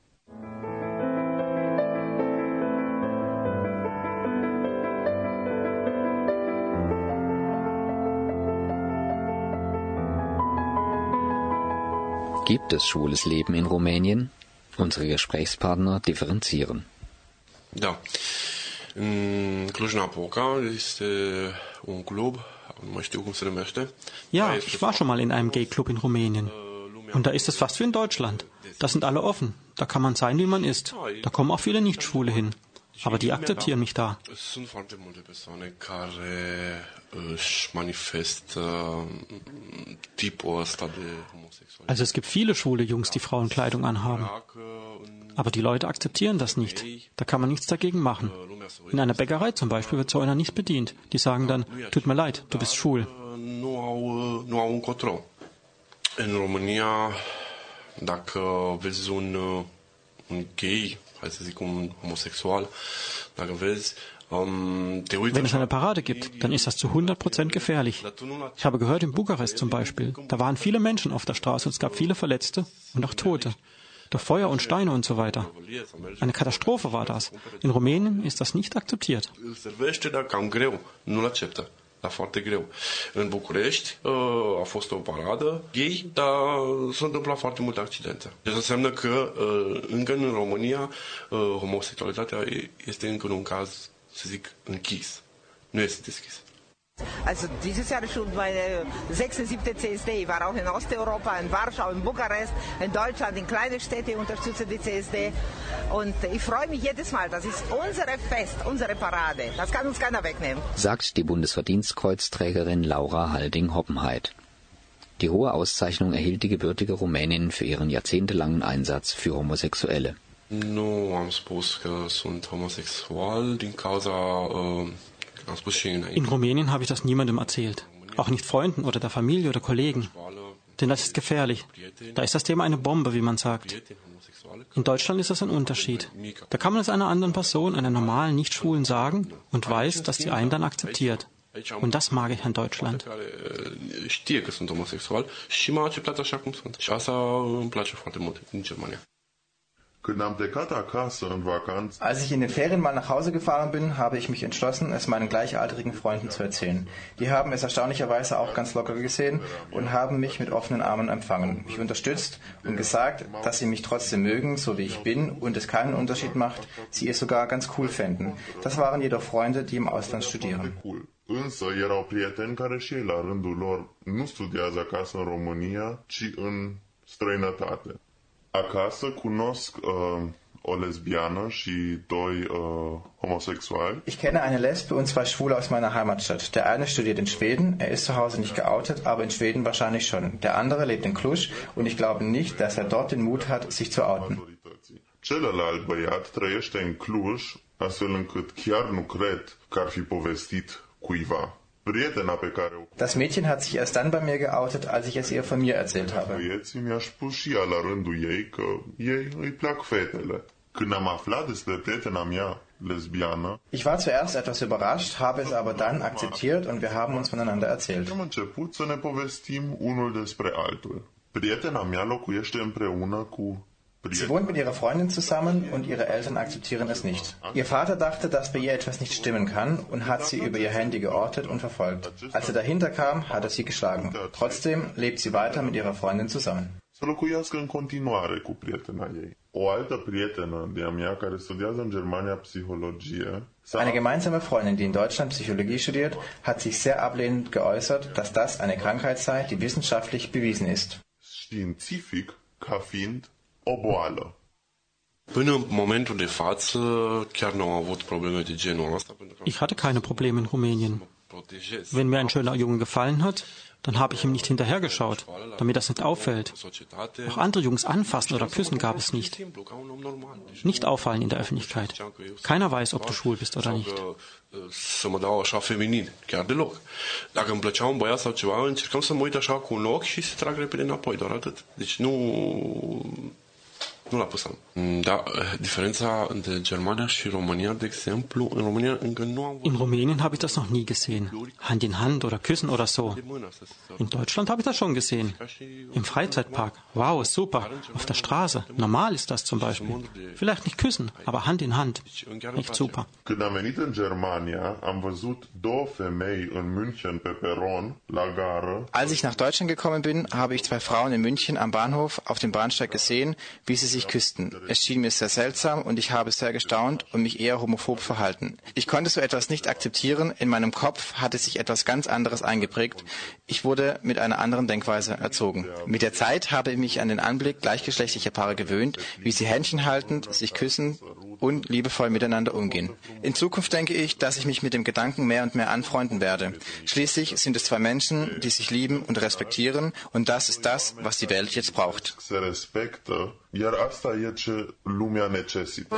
Gibt es schwules Leben in Rumänien? Unsere Gesprächspartner differenzieren. Da. În Cluj-Napoca este un club, nu mai știu cum se numește. Ja, ich war schon mal in einem Gay-Club in Rumänien. Und da ist es fast wie in Deutschland. Da sind alle offen. Da kann man sein, wie man ist. Da kommen auch viele Nicht-Schwule hin. Aber die akzeptieren mich da. Sunt foarte multe persoane care își manifestă tipul ăsta de homosexualität. Also es gibt viele schwule Jungs, die Frauenkleidung anhaben. Aber die Leute akzeptieren das nicht. Da kann man nichts dagegen machen. In einer Bäckerei zum Beispiel wird so einer nicht bedient. Die sagen dann, tut mir leid, du bist schwul. Nu au încotro. În România, dacă vezi un gay, hai să zic un homosexual, dacă vezi, wenn es eine Parade gibt, dann ist das zu 100% gefährlich. Ich habe gehört, in Bukarest zum Beispiel, da waren viele Menschen auf der Straße und es gab viele Verletzte und auch Tote. Durch Feuer und Steine und so weiter. Eine Katastrophe war das. In Rumänien ist das nicht akzeptiert. Dar foarte greu. În București a fost o paradă gay, dar s-au întâmplat foarte multe accidente. Deci înseamnă că încă în România homosexualitatea este încă un caz, să zic, închis. Nu este deschis. Also dieses Jahr schon meine 6. und 7. CSD. Ich war auch in Osteuropa, in Warschau, in Bukarest, in Deutschland, in kleine Städte unterstütze die CSD. Und ich freue mich jedes Mal. Das ist unsere Fest, unsere Parade. Das kann uns keiner wegnehmen. Sagt die Bundesverdienstkreuzträgerin Laura Halding-Hoppenheit. Die hohe Auszeichnung erhielt die gebürtige Rumänin für ihren jahrzehntelangen Einsatz für Homosexuelle. Nu am spus că sunt homosexual din cauza In Rumänien habe ich das niemandem erzählt, auch nicht Freunden oder der Familie oder Kollegen, denn das ist gefährlich. Da ist das Thema eine Bombe, wie man sagt. In Deutschland ist das ein Unterschied. Da kann man es einer anderen Person, einer normalen Nicht-Schwulen sagen und weiß, dass die einen dann akzeptiert. Und das mag ich an Deutschland. Știe că sunt homosexual și m-a acceptat așa cum sunt. Și asta îmi place foarte mult din Germania. Als ich in den Ferien mal nach Hause gefahren bin, habe ich mich entschlossen, es meinen gleichaltrigen Freunden zu erzählen. Die haben es erstaunlicherweise auch ganz locker gesehen und haben mich mit offenen Armen empfangen, mich unterstützt und gesagt, dass sie mich trotzdem mögen, so wie ich bin und es keinen Unterschied macht, sie es sogar ganz cool fänden. Das waren jedoch Freunde, die im Ausland studieren. Însă erau prieteni care și ei la rândul lor nu studiază acasă în România, ci în străinătate. Acasă cunosc Ich kenne eine Lesbe und 2 Schwule aus meiner Heimatstadt. Der eine studiert in Schweden, er ist zu Hause nicht geoutet, aber in Schweden wahrscheinlich schon. Der andere lebt in Cluj und ich glaube nicht, dass er dort den Mut hat, sich zu outen. Celălalt băiat trăiește în Cluj, astfel încât chiar nu cred că ar fi povestit cuiva. Das Mädchen hat sich erst dann bei mir geoutet, als ich es ihr von mir erzählt habe. Ich war zuerst etwas überrascht, habe es aber dann akzeptiert und wir haben uns voneinander erzählt. Sie wohnt mit ihrer Freundin zusammen und ihre Eltern akzeptieren es nicht. Ihr Vater dachte, dass bei ihr etwas nicht stimmen kann und hat sie über ihr Handy geortet und verfolgt. Als er dahinter kam, hat er sie geschlagen. Trotzdem lebt sie weiter mit ihrer Freundin zusammen. Să locuiască în continuare cu prietena ei. O altă prietenă de-a mea care studiază în Germania psihologie. Eine gemeinsame Freundin, die in Deutschland Psychologie studiert, hat sich sehr ablehnend geäußert, dass das eine Krankheit sei, die wissenschaftlich bewiesen ist. Științific ca fiind o boală. Până în momentul de față chiar nu am avut probleme de genul ăsta. Ich hatte keine Probleme in Rumänien. Wenn mir ein schöner Junge gefallen hat, dann habe ich ihm nicht hinterhergeschaut, damit das nicht auffällt. Auch andere Jungs anfassen oder küssen gab es nicht. Nicht auffallen in der Öffentlichkeit. Keiner weiß, ob du schwul bist oder nicht. Să mă dau așa feminin, chiar deloc. Dacă îmi plăcea un băiat sau ceva, încercam să mă uit așa cu un ochi și să trag repede înapoi, doar atât. Deci nu l-a pus. Da, diferența între Germania și România, de exemplu, în România încă nu am văzut. In Rumänien habe ich das noch nie gesehen. Hand in Hand oder küssen oder so. In Deutschland habe ich das schon gesehen. Im Freizeitpark. Wow, super. Auf der Straße. Normal ist das zum Beispiel. Vielleicht nicht küssen, aber Hand in Hand. Echt super. Când am venit în Germania, am văzut 2 femei în München pe peron, la gară. Als ich nach Deutschland gekommen bin, habe ich 2 Frauen in München am Bahnhof auf dem Bahnsteig gesehen, wie sie sich küssten. Es schien mir sehr seltsam und ich habe sehr gestaunt und mich eher homophob verhalten. Ich konnte so etwas nicht akzeptieren, in meinem Kopf hatte sich etwas ganz anderes eingeprägt. Ich wurde mit einer anderen Denkweise erzogen. Mit der Zeit habe ich mich an den Anblick gleichgeschlechtlicher Paare gewöhnt, wie sie Händchen haltend, sich küssen und liebevoll miteinander umgehen. In Zukunft denke ich, dass ich mich mit dem Gedanken mehr und mehr anfreunden werde. Schließlich sind es 2 Menschen, die sich lieben und respektieren und das ist das, was die Welt jetzt braucht. Iar asta e ce lumea necesită.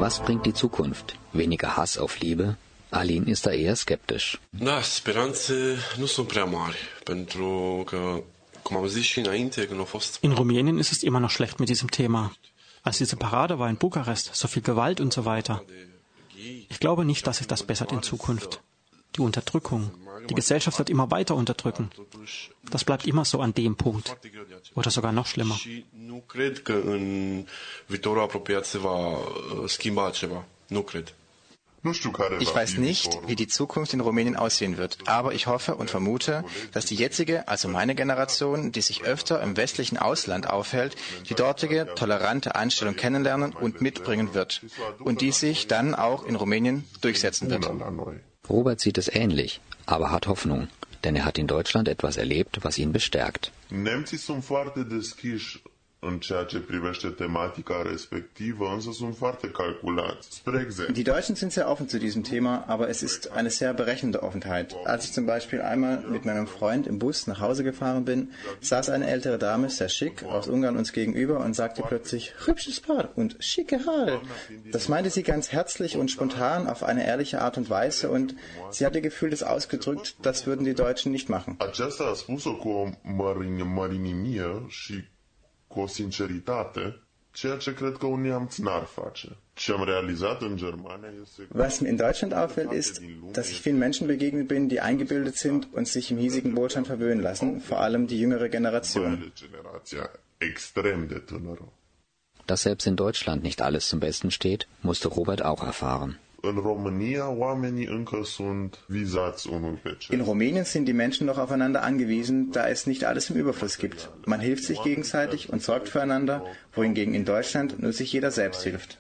Was bringt die Zukunft? Weniger Hass auf Liebe? Alin ist da eher skeptisch. Da, speranțe nu sunt prea mari, pentru că, cum am zis și înainte, când a fost... In Rumänien ist es immer noch schlecht mit diesem Thema. Als diese Parade war in Bukarest, so viel Gewalt und so weiter. Ich glaube nicht, dass sich das bessert in Zukunft. Die Unterdrückung. Die Gesellschaft wird immer weiter unterdrücken. Das bleibt immer so an dem Punkt. Oder sogar noch schlimmer. Nu cred că în viitorul apropiat se va schimba ceva. Nu cred. Ich weiß nicht, wie die Zukunft in Rumänien aussehen wird, aber ich hoffe und vermute, dass die jetzige, also meine Generation, die sich öfter im westlichen Ausland aufhält, die dortige tolerante Einstellung kennenlernen und mitbringen wird und die sich dann auch in Rumänien durchsetzen wird. Robert sieht es ähnlich, aber hat Hoffnung, denn er hat in Deutschland etwas erlebt, was ihn bestärkt. Nemții sunt foarte deschiși în ceea ce privește tematica respectivă, însă sunt foarte calculați. Spre exemplu. Die Deutschen sind sehr offen zu diesem Thema, aber es ist eine sehr berechnende Offenheit. Als ich zum Beispiel einmal mit meinem Freund im Bus nach Hause gefahren bin, saß eine ältere Dame, sehr schick, aus Ungarn uns gegenüber und sagte plötzlich, hübsches Paar und schicke Haare. Das meinte sie ganz herzlich und spontan auf eine ehrliche Art und Weise und sie hat ihr Gefühl das ausgedrückt, das würden die Deutschen nicht machen. Aceasta a spus-o cu o mărinimie și cu o sinceritate, ceea ce cred că un neamț n-ar face. Ce am realizat în Germania este... Was mir in Deutschland auffällt, ist, dass ich vielen Menschen begegnet bin, die eingebildet sind und sich im hiesigen Wohlstand verwöhnen lassen, vor allem die jüngere Generation. Dass selbst in Deutschland nicht alles zum Besten steht, musste Robert auch erfahren. In Rumänien sind die Menschen noch aufeinander angewiesen, da es nicht alles im Überfluss gibt. Man hilft sich gegenseitig und sorgt füreinander, wohingegen in Deutschland nur sich jeder selbst hilft.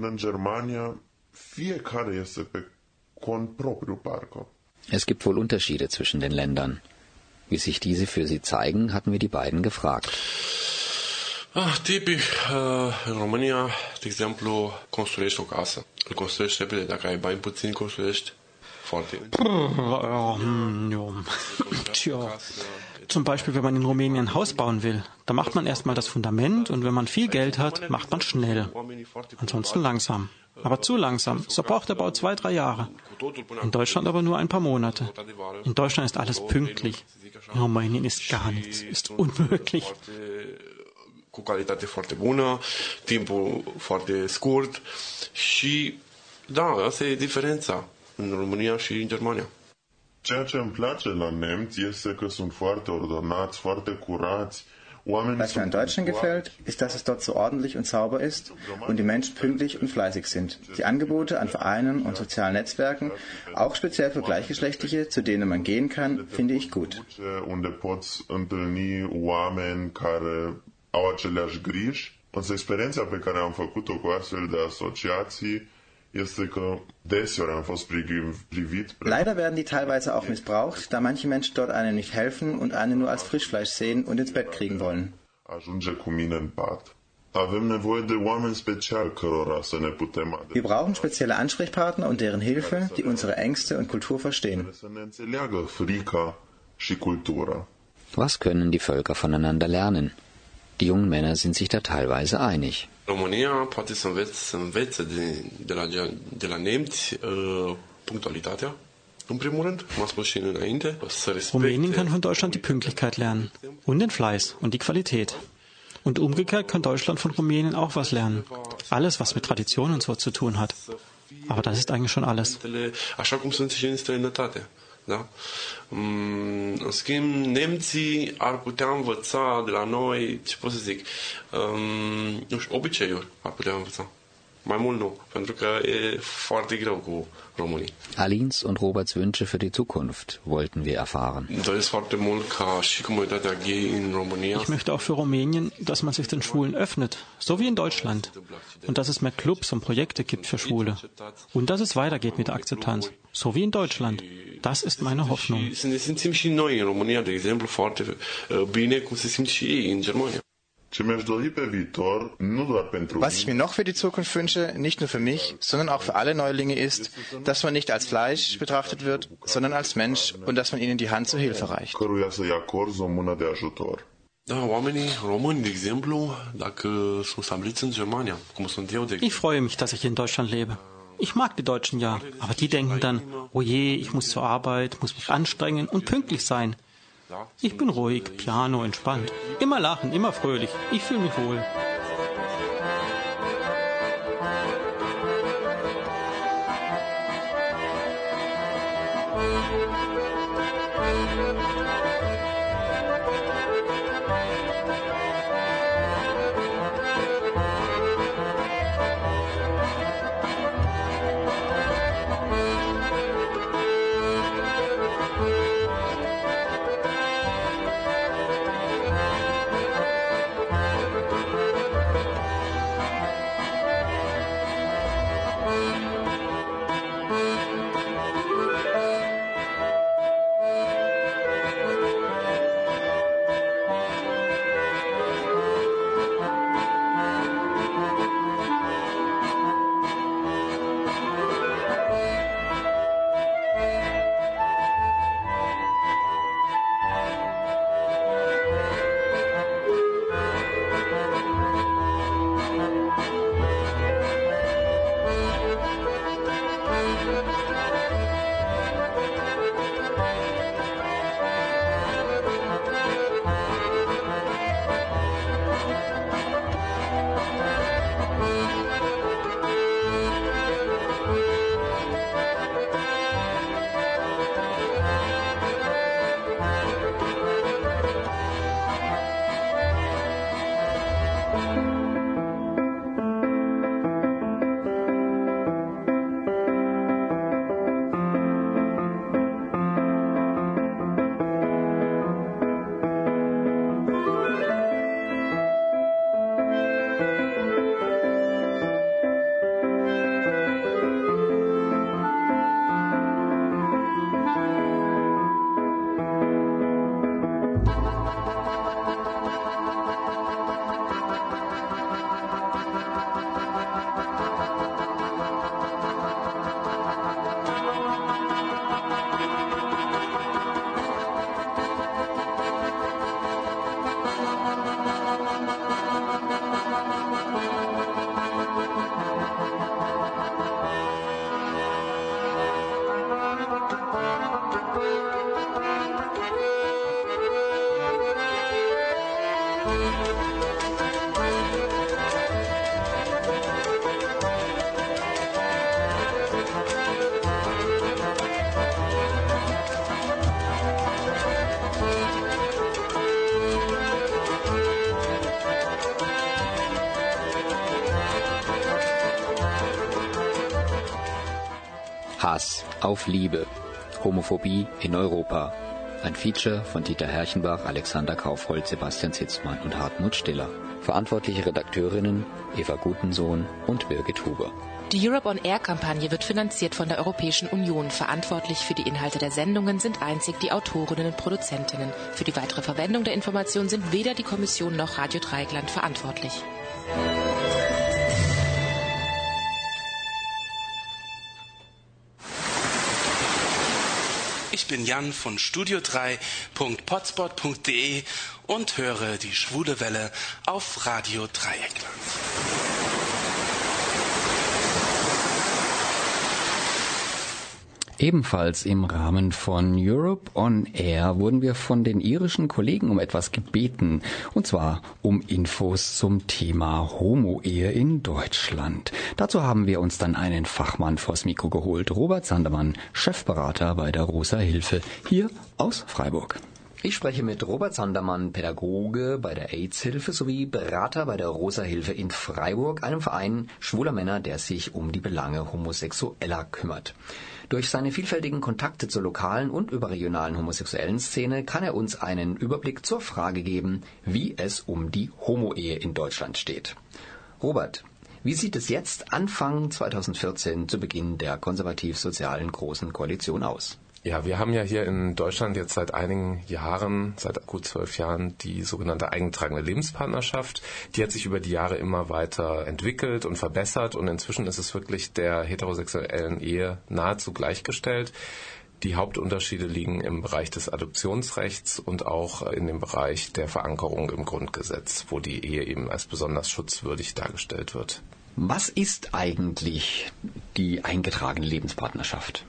Es gibt wohl Unterschiede zwischen den Ländern. Wie sich diese für sie zeigen, hatten wir die beiden gefragt. Tipic, în România, de exemplu, construiești o casă. Îl construiești repede, dacă ai bani puțini, construiești foarte... Zum Beispiel, wenn man in Rumänien ein Haus bauen will, da macht man erstmal das Fundament und wenn man viel Geld hat, macht man schnell. Ansonsten langsam. Aber zu langsam. So braucht der Bau 2-3 Jahre. In Deutschland aber nur ein paar Monate. In Deutschland ist alles pünktlich. In Rumänien ist gar nichts. Ist unmöglich. Cu calitate foarte bună, timpul foarte scurt și da, asta e diferența în România și în Germania. Ceea ce îmi place la nemți este că sunt foarte ordonați, foarte curați. Was mir an Deutschland gefällt, ist, dass es dort so ordentlich und sauber ist und die Menschen pünktlich und fleißig sind. Die Angebote an Vereinen und sozialen Netzwerken, auch speziell für Gleichgeschlechtliche, zu denen man gehen kann, finde ich gut. Unde poți întâlni oameni care au aceleași griji, însă experiența pe care am făcut-o cu astfel de asociații este că deseori am fost privit... Leider werden die teilweise auch missbraucht, da manche Menschen dort einem nicht helfen und einen nur als Frischfleisch sehen und ins Bett kriegen wollen. Ajunge cu mine în pat. Avem nevoie de oameni speciali cărora să ne putem adresa. Wir brauchen spezielle Ansprechpartner und deren Hilfe, die unsere Ängste und Kultur verstehen. Să ne înțeleagă frica și cultura. Was können die Völker voneinander lernen? Die jungen Männer sind sich da teilweise einig. România poate să învețe de la nemți punctualitatea. În primul rând, m-a spus și înainte, să respecte... Rumänien kann von Deutschland die Pünktlichkeit lernen und den Fleiß und die Qualität. Und umgekehrt kann Deutschland von Rumänien auch was lernen. Alles, was mit Tradition und so zu tun hat. Aber das ist eigentlich schon alles. Așa cum sunt și în străinătate. Da? În schimb, nemții ar putea învăța de la noi, ce pot să zic, nu știu, obiceiuri ar putea învăța. Mai mult nu, pentru că e foarte greu cu românii. Alins und Roberts Wünsche für die Zukunft wollten wir erfahren. Doresc foarte mult ca și comunitatea gay în România. Ich möchte auch für Rumänien, dass man sich den Schwulen öffnet, so wie in Deutschland. Und dass es mehr Clubs und Projekte gibt für Schwule. Und dass es weitergeht mit der Akzeptanz, so wie in Deutschland. Das ist meine Hoffnung. Să ne simțim și noi în România, de exemplu, foarte bine, cum se simt și ei în Germania. Was ich mir noch für die Zukunft wünsche, nicht nur für mich, sondern auch für alle Neulinge ist, dass man nicht als Fleisch betrachtet wird, sondern als Mensch und dass man ihnen die Hand zur Hilfe reicht. Oamenii români, de exemplu, dacă sunt stabiliți în Germania, cum sunt eu, de exemplu. Ich freue mich, dass ich in Deutschland lebe. Ich mag die Deutschen ja, aber die denken dann, oh je, ich muss zur Arbeit, muss mich anstrengen und pünktlich sein. Ich bin ruhig, piano, entspannt. Immer lachen, immer fröhlich. Ich fühle mich wohl. Hass auf Liebe. Homophobie in Europa. Ein Feature von Dieter Herchenbach, Alexander Kaufhold, Sebastian Zitzmann und Hartmut Stiller. Verantwortliche Redakteurinnen Eva Gutensohn und Birgit Huber. Die Europe on Air Kampagne wird finanziert von der Europäischen Union. Verantwortlich für die Inhalte der Sendungen sind einzig die Autorinnen und Produzentinnen. Für die weitere Verwendung der Informationen sind weder die Kommission noch Radio Dreieckland verantwortlich. Ich bin Jan von studio3.potspot.de und höre die Schwule Welle auf Radio Dreieckland. Ebenfalls im Rahmen von Europe on Air wurden wir von den irischen Kollegen um etwas gebeten, und zwar um Infos zum Thema Homo-Ehe in Deutschland. Dazu haben wir uns dann einen Fachmann vors Mikro geholt, Robert Sandermann, Chefberater bei der Rosa Hilfe, hier aus Freiburg. Ich spreche mit Robert Sandermann, Pädagoge bei der AIDS-Hilfe sowie Berater bei der Rosa Hilfe in Freiburg, einem Verein schwuler Männer, der sich um die Belange Homosexueller kümmert. Durch seine vielfältigen Kontakte zur lokalen und überregionalen homosexuellen Szene kann er uns einen Überblick zur Frage geben, wie es um die Homo-Ehe in Deutschland steht. Robert, wie sieht es jetzt Anfang 2014 zu Beginn der konservativ-sozialen Großen Koalition aus? Ja, wir haben ja hier in Deutschland jetzt seit einigen Jahren, seit gut 12 Jahren, die sogenannte eingetragene Lebenspartnerschaft. Die hat sich über die Jahre immer weiter entwickelt und verbessert und inzwischen ist es wirklich der heterosexuellen Ehe nahezu gleichgestellt. Die Hauptunterschiede liegen im Bereich des Adoptionsrechts und auch in dem Bereich der Verankerung im Grundgesetz, wo die Ehe eben als besonders schutzwürdig dargestellt wird. Was ist eigentlich die eingetragene Lebenspartnerschaft?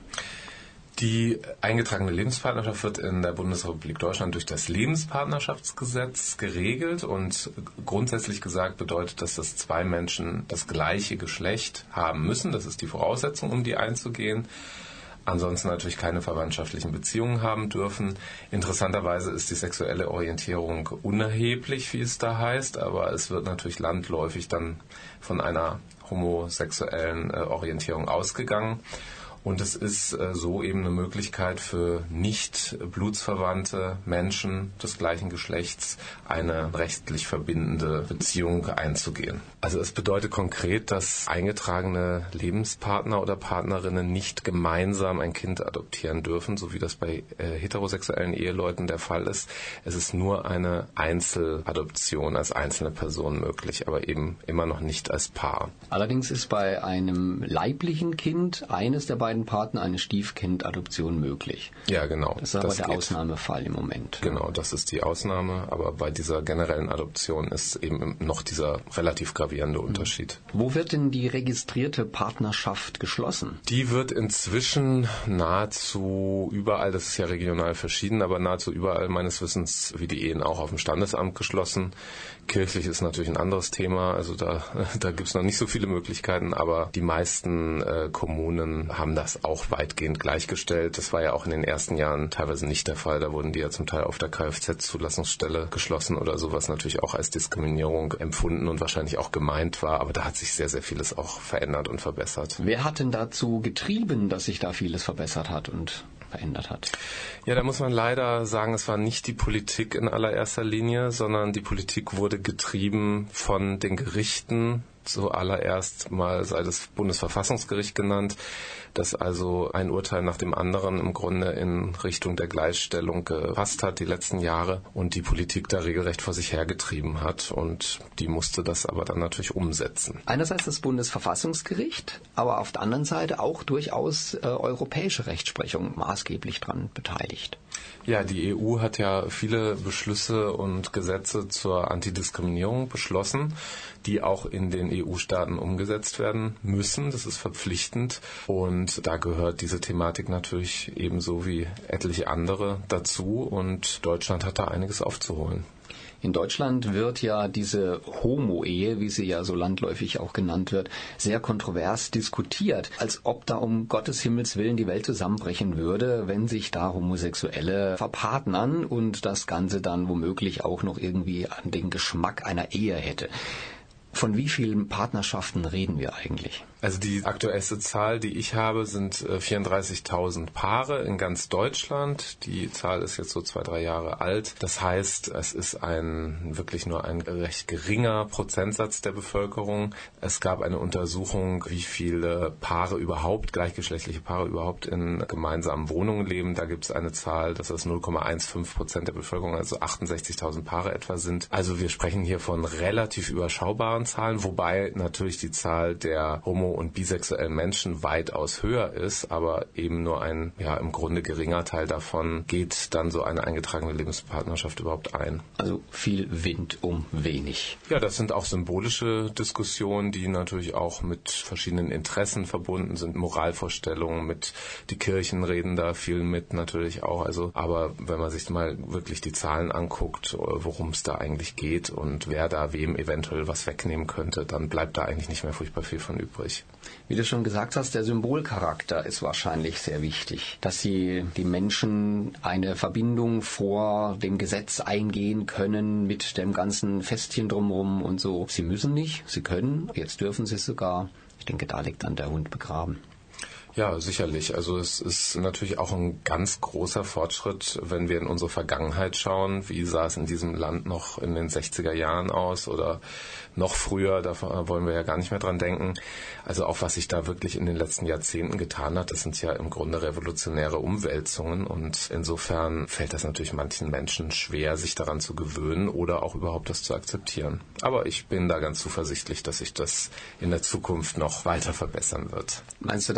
Die eingetragene Lebenspartnerschaft wird in der Bundesrepublik Deutschland durch das Lebenspartnerschaftsgesetz geregelt und grundsätzlich gesagt bedeutet das, dass zwei Menschen das gleiche Geschlecht haben müssen. Das ist die Voraussetzung, um die einzugehen. Ansonsten natürlich keine verwandtschaftlichen Beziehungen haben dürfen. Interessanterweise ist die sexuelle Orientierung unerheblich, wie es da heißt, aber es wird natürlich landläufig dann von einer homosexuellen Orientierung ausgegangen. Und es ist so eben eine Möglichkeit für nicht blutsverwandte Menschen des gleichen Geschlechts eine rechtlich verbindende Beziehung einzugehen. Also es bedeutet konkret, dass eingetragene Lebenspartner oder Partnerinnen nicht gemeinsam ein Kind adoptieren dürfen, so wie das bei heterosexuellen Eheleuten der Fall ist. Es ist nur eine Einzeladoption als einzelne Person möglich, aber eben immer noch nicht als Paar. Allerdings ist bei einem leiblichen Kind eines der beiden Partner eine Stiefkindadoption möglich. Ja, genau. Das ist aber der Ausnahmefall im Moment. Genau, das ist die Ausnahme, aber bei dieser generellen Adoption ist eben noch dieser relativ gravierende Unterschied. Wo wird denn die registrierte Partnerschaft geschlossen? Die wird inzwischen nahezu überall, das ist ja regional verschieden, aber nahezu überall meines Wissens wie die Ehen auch auf dem Standesamt geschlossen. Kirchlich ist natürlich ein anderes Thema, also da gibt es noch nicht so viele Möglichkeiten, aber die meisten Kommunen haben das auch weitgehend gleichgestellt. Das war ja auch in den ersten Jahren teilweise nicht der Fall. Da wurden die ja zum Teil auf der Kfz-Zulassungsstelle geschlossen oder sowas natürlich auch als Diskriminierung empfunden und wahrscheinlich auch gemeint war. Aber da hat sich sehr, sehr vieles auch verändert und verbessert. Wer hat denn dazu getrieben, dass sich da vieles verbessert hat und verändert hat? Ja, da muss man leider sagen, es war nicht die Politik in allererster Linie, sondern die Politik wurde getrieben von den Gerichten. Zuallererst mal sei das Bundesverfassungsgericht genannt, das also ein Urteil nach dem anderen im Grunde in Richtung der Gleichstellung gefasst hat die letzten Jahre und die Politik da regelrecht vor sich hergetrieben hat und die musste das aber dann natürlich umsetzen. Einerseits das Bundesverfassungsgericht, aber auf der anderen Seite auch durchaus europäische Rechtsprechung maßgeblich dran beteiligt. Ja, die EU hat ja viele Beschlüsse und Gesetze zur Antidiskriminierung beschlossen, die auch in den EU-Staaten umgesetzt werden müssen. Das ist verpflichtend und da gehört diese Thematik natürlich ebenso wie etliche andere dazu und Deutschland hat da einiges aufzuholen. In Deutschland wird ja diese Homo-Ehe, wie sie ja so landläufig auch genannt wird, sehr kontrovers diskutiert, als ob da um Gottes Himmels Willen die Welt zusammenbrechen würde, wenn sich da Homosexuelle verpartnern und das Ganze dann womöglich auch noch irgendwie an den Geschmack einer Ehe hätte. Von wie vielen Partnerschaften reden wir eigentlich? Also die aktuellste Zahl, die ich habe, sind 34.000 Paare in ganz Deutschland. Die Zahl ist jetzt so 2-3 Jahre alt. Das heißt, es ist wirklich nur ein recht geringer Prozentsatz der Bevölkerung. Es gab eine Untersuchung, wie viele Paare überhaupt, gleichgeschlechtliche Paare überhaupt in gemeinsamen Wohnungen leben. Da gibt es eine Zahl, dass das 0,15% der Bevölkerung, also 68.000 Paare etwa sind. Also wir sprechen hier von relativ überschaubaren Zahlen, wobei natürlich die Zahl der homo- und bisexuellen Menschen weitaus höher ist, aber eben nur ein im Grunde geringer Teil davon geht dann so eine eingetragene Lebenspartnerschaft überhaupt ein. Also viel Wind um wenig. Ja, das sind auch symbolische Diskussionen, die natürlich auch mit verschiedenen Interessen verbunden sind, Moralvorstellungen, mit die Kirchen reden da viel mit natürlich auch. Also, aber wenn man sich mal wirklich die Zahlen anguckt, worum es da eigentlich geht und wer da wem eventuell was wegnehmen könnte, dann bleibt da eigentlich nicht mehr furchtbar viel von übrig. Wie du schon gesagt hast, der Symbolcharakter ist wahrscheinlich sehr wichtig, dass die Menschen eine Verbindung vor dem Gesetz eingehen können mit dem ganzen Festchen drumherum und so. Sie müssen nicht, sie können, jetzt dürfen sie sogar. Ich denke, da liegt dann der Hund begraben. Ja, sicherlich. Also es ist natürlich auch ein ganz großer Fortschritt, wenn wir in unsere Vergangenheit schauen. Wie sah es in diesem Land noch in den 60er Jahren aus oder noch früher? Da wollen wir ja gar nicht mehr dran denken. Also auch was sich da wirklich in den letzten Jahrzehnten getan hat, das sind ja im Grunde revolutionäre Umwälzungen und insofern fällt das natürlich manchen Menschen schwer, sich daran zu gewöhnen oder auch überhaupt das zu akzeptieren. Aber ich bin da ganz zuversichtlich, dass sich das in der Zukunft noch weiter verbessern wird. Meinst du, dass in den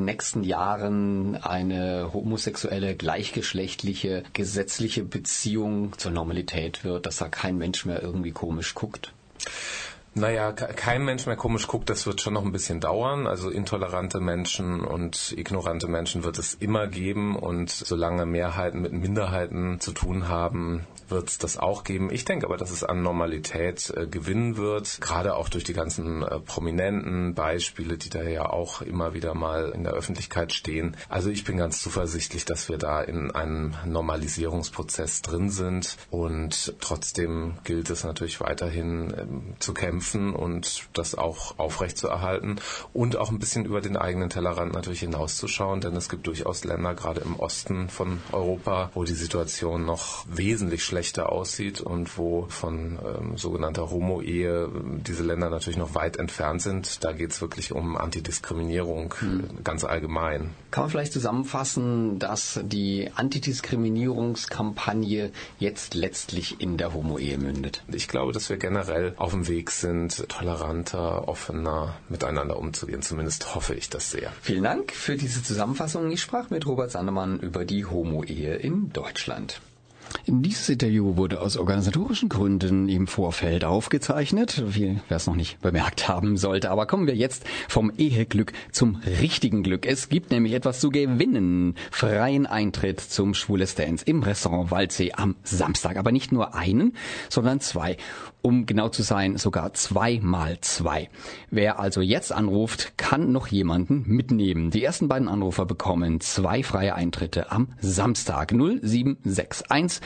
nächsten Jahren eine homosexuelle, gleichgeschlechtliche, gesetzliche Beziehung zur Normalität wird, dass da kein Mensch mehr irgendwie komisch guckt? Naja, kein Mensch mehr komisch guckt, das wird schon noch ein bisschen dauern. Also intolerante Menschen und ignorante Menschen wird es immer geben. Und solange Mehrheiten mit Minderheiten zu tun haben, wird es das auch geben. Ich denke aber, dass es an Normalität gewinnen wird, gerade auch durch die ganzen prominenten Beispiele, die da ja auch immer wieder mal in der Öffentlichkeit stehen. Also ich bin ganz zuversichtlich, dass wir da in einem Normalisierungsprozess drin sind. Und trotzdem gilt es natürlich weiterhin zu kämpfen und das auch aufrechtzuerhalten und auch ein bisschen über den eigenen Tellerrand natürlich hinauszuschauen, denn es gibt durchaus Länder, gerade im Osten von Europa, wo die Situation noch wesentlich schlechter aussieht und wo von sogenannter Homo-Ehe diese Länder natürlich noch weit entfernt sind. Da geht es wirklich um Antidiskriminierung ganz allgemein. Kann man vielleicht zusammenfassen, dass die Antidiskriminierungskampagne jetzt letztlich in der Homo-Ehe mündet? Ich glaube, dass wir generell auf dem Weg sind, toleranter, offener miteinander umzugehen. Zumindest hoffe ich das sehr. Vielen Dank für diese Zusammenfassung. Ich sprach mit Robert Sandemann über die Homo-Ehe in Deutschland. Dieses Interview wurde aus organisatorischen Gründen im Vorfeld aufgezeichnet, wer es noch nicht bemerkt haben sollte. Aber kommen wir jetzt vom Eheglück zum richtigen Glück. Es gibt nämlich etwas zu gewinnen. Freien Eintritt zum Schwules Dance im Restaurant Waldsee am Samstag. Aber nicht nur einen, sondern zwei. Um genau zu sein, sogar 2x2. Wer also jetzt anruft, kann noch jemanden mitnehmen. Die ersten beiden Anrufer bekommen 2 freie Eintritte am Samstag. 0761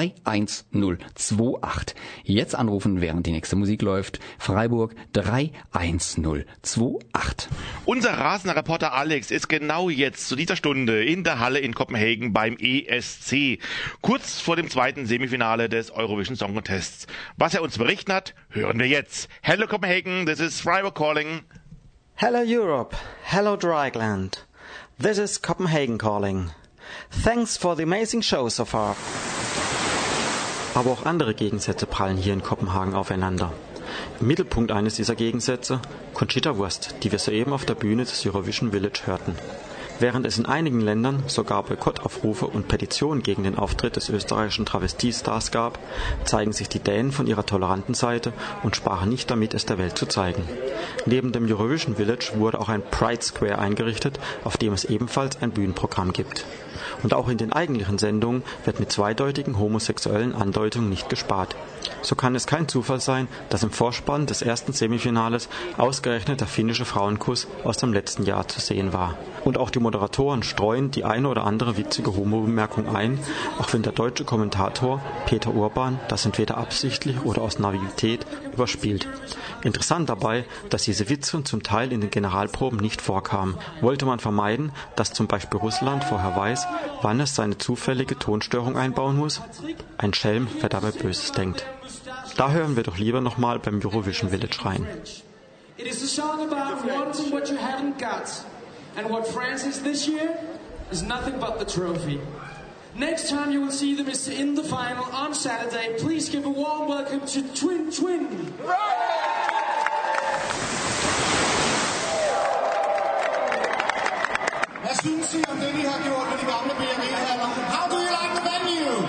31028. Jetzt anrufen, während die nächste Musik läuft. Freiburg 31028. Unser rasender Reporter Alex ist genau jetzt zu dieser Stunde in der Halle in Kopenhagen beim ESC. Kurz vor dem zweiten Semifinale des Eurovision Song Contests. Was er uns berichten hat, hören wir jetzt. Hello Copenhagen, this is Freiburg calling. Hello Europe, hello Dreieckland. This is Copenhagen calling. Thanks for the amazing show so far. Aber auch andere Gegensätze prallen hier in Kopenhagen aufeinander. Im Mittelpunkt eines dieser Gegensätze Conchita Wurst, die wir soeben auf der Bühne des Eurovision Village hörten. Während es in einigen Ländern sogar Boykottaufrufe und Petitionen gegen den Auftritt des österreichischen Travestiestars gab, zeigen sich die Dänen von ihrer toleranten Seite und sparen nicht damit, es der Welt zu zeigen. Neben dem Eurovision Village wurde auch ein Pride Square eingerichtet, auf dem es ebenfalls ein Bühnenprogramm gibt. Und auch in den eigentlichen Sendungen wird mit zweideutigen homosexuellen Andeutungen nicht gespart. So kann es kein Zufall sein, dass im Vorspann des ersten Semifinales ausgerechnet der finnische Frauenkuss aus dem letzten Jahr zu sehen war. Und auch die Moderatoren streuen die eine oder andere witzige Homo-Bemerkung ein, auch wenn der deutsche Kommentator Peter Urban das entweder absichtlich oder aus Naivität überspielt. Interessant dabei, dass diese Witze zum Teil in den Generalproben nicht vorkamen. Wollte man vermeiden, dass zum Beispiel Russland vorher weiß, wann es seine zufällige Tonstörung einbauen muss? Ein Schelm, wer dabei Böses denkt. Da hören wir doch lieber nochmal beim Eurovision Village rein. It is a song about wanting what you haven't got. And what France is this year is nothing but the trophy. Next time you will see them is in the final on Saturday. Please give a warm welcome to Twin Twin. Hvad synes I om det, vi har gjort med de gamle BRV-haller? How do you like the venue?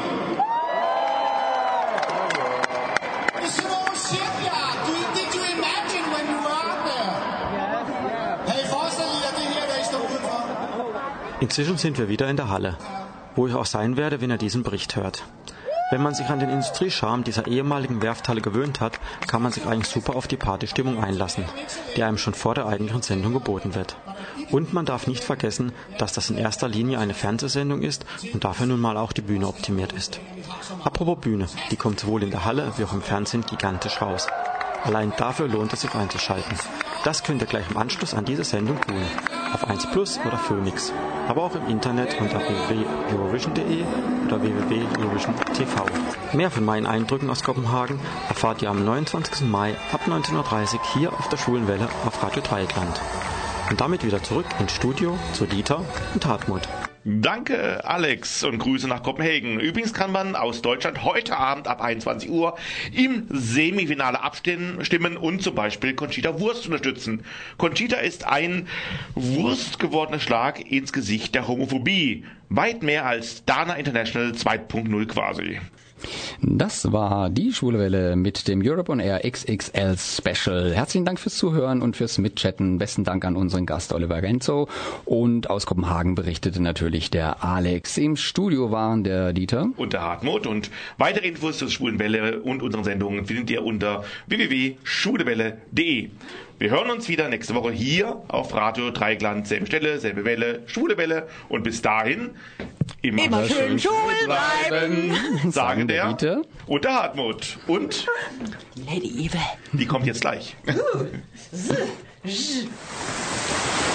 It's an old shipyard. Did you imagine when you were out there? Hey, forestil jer det her, der I står udenfor. Inzwischen sind wir wieder in der Halle, wo ich auch sein werde, wenn ihr diesen Bericht hört. Wenn man sich an den Industriescharme dieser ehemaligen Werfthalle gewöhnt hat, kann man sich eigentlich super auf die Partystimmung einlassen, die einem schon vor der eigentlichen Sendung geboten wird. Und man darf nicht vergessen, dass das in erster Linie eine Fernsehsendung ist und dafür nun mal auch die Bühne optimiert ist. Apropos Bühne, die kommt sowohl in der Halle wie auch im Fernsehen gigantisch raus. Allein dafür lohnt es sich einzuschalten. Das könnt ihr gleich im Anschluss an diese Sendung tun. Auf 1 Plus oder Phoenix. Aber auch im Internet unter www.eurovision.de oder www.eurovision.tv. Mehr von meinen Eindrücken aus Kopenhagen erfahrt ihr am 29. Mai ab 19:30 Uhr hier auf der Schwulenwelle auf Radio Dreieckland. Und damit wieder zurück ins Studio zu Dieter und Hartmut. Danke, Alex, und Grüße nach Kopenhagen. Übrigens kann man aus Deutschland heute Abend ab 21 Uhr im Semifinale abstimmen und zum Beispiel Conchita Wurst unterstützen. Conchita ist ein wurstgewordener Schlag ins Gesicht der Homophobie. Weit mehr als Dana International 2.0 quasi. Das war die Schwule Welle mit dem Europe on Air XXL Special. Herzlichen Dank fürs Zuhören und fürs Mitchatten. Besten Dank an unseren Gast Oliver Renzo. Und aus Kopenhagen berichtete natürlich der Alex. Im Studio waren der Dieter und der Hartmut. Und weitere Infos zur Schwulen Welle und unseren Sendungen findet ihr unter www.schwulewelle.de. Wir hören uns wieder nächste Woche hier auf Radio Dreieckland. Selbe Stelle, selbe Welle, Schwule Welle. Und bis dahin immer schön schwul bleiben, sagen der Dieter und der Hartmut. Und Lady Eva. Die kommt jetzt gleich.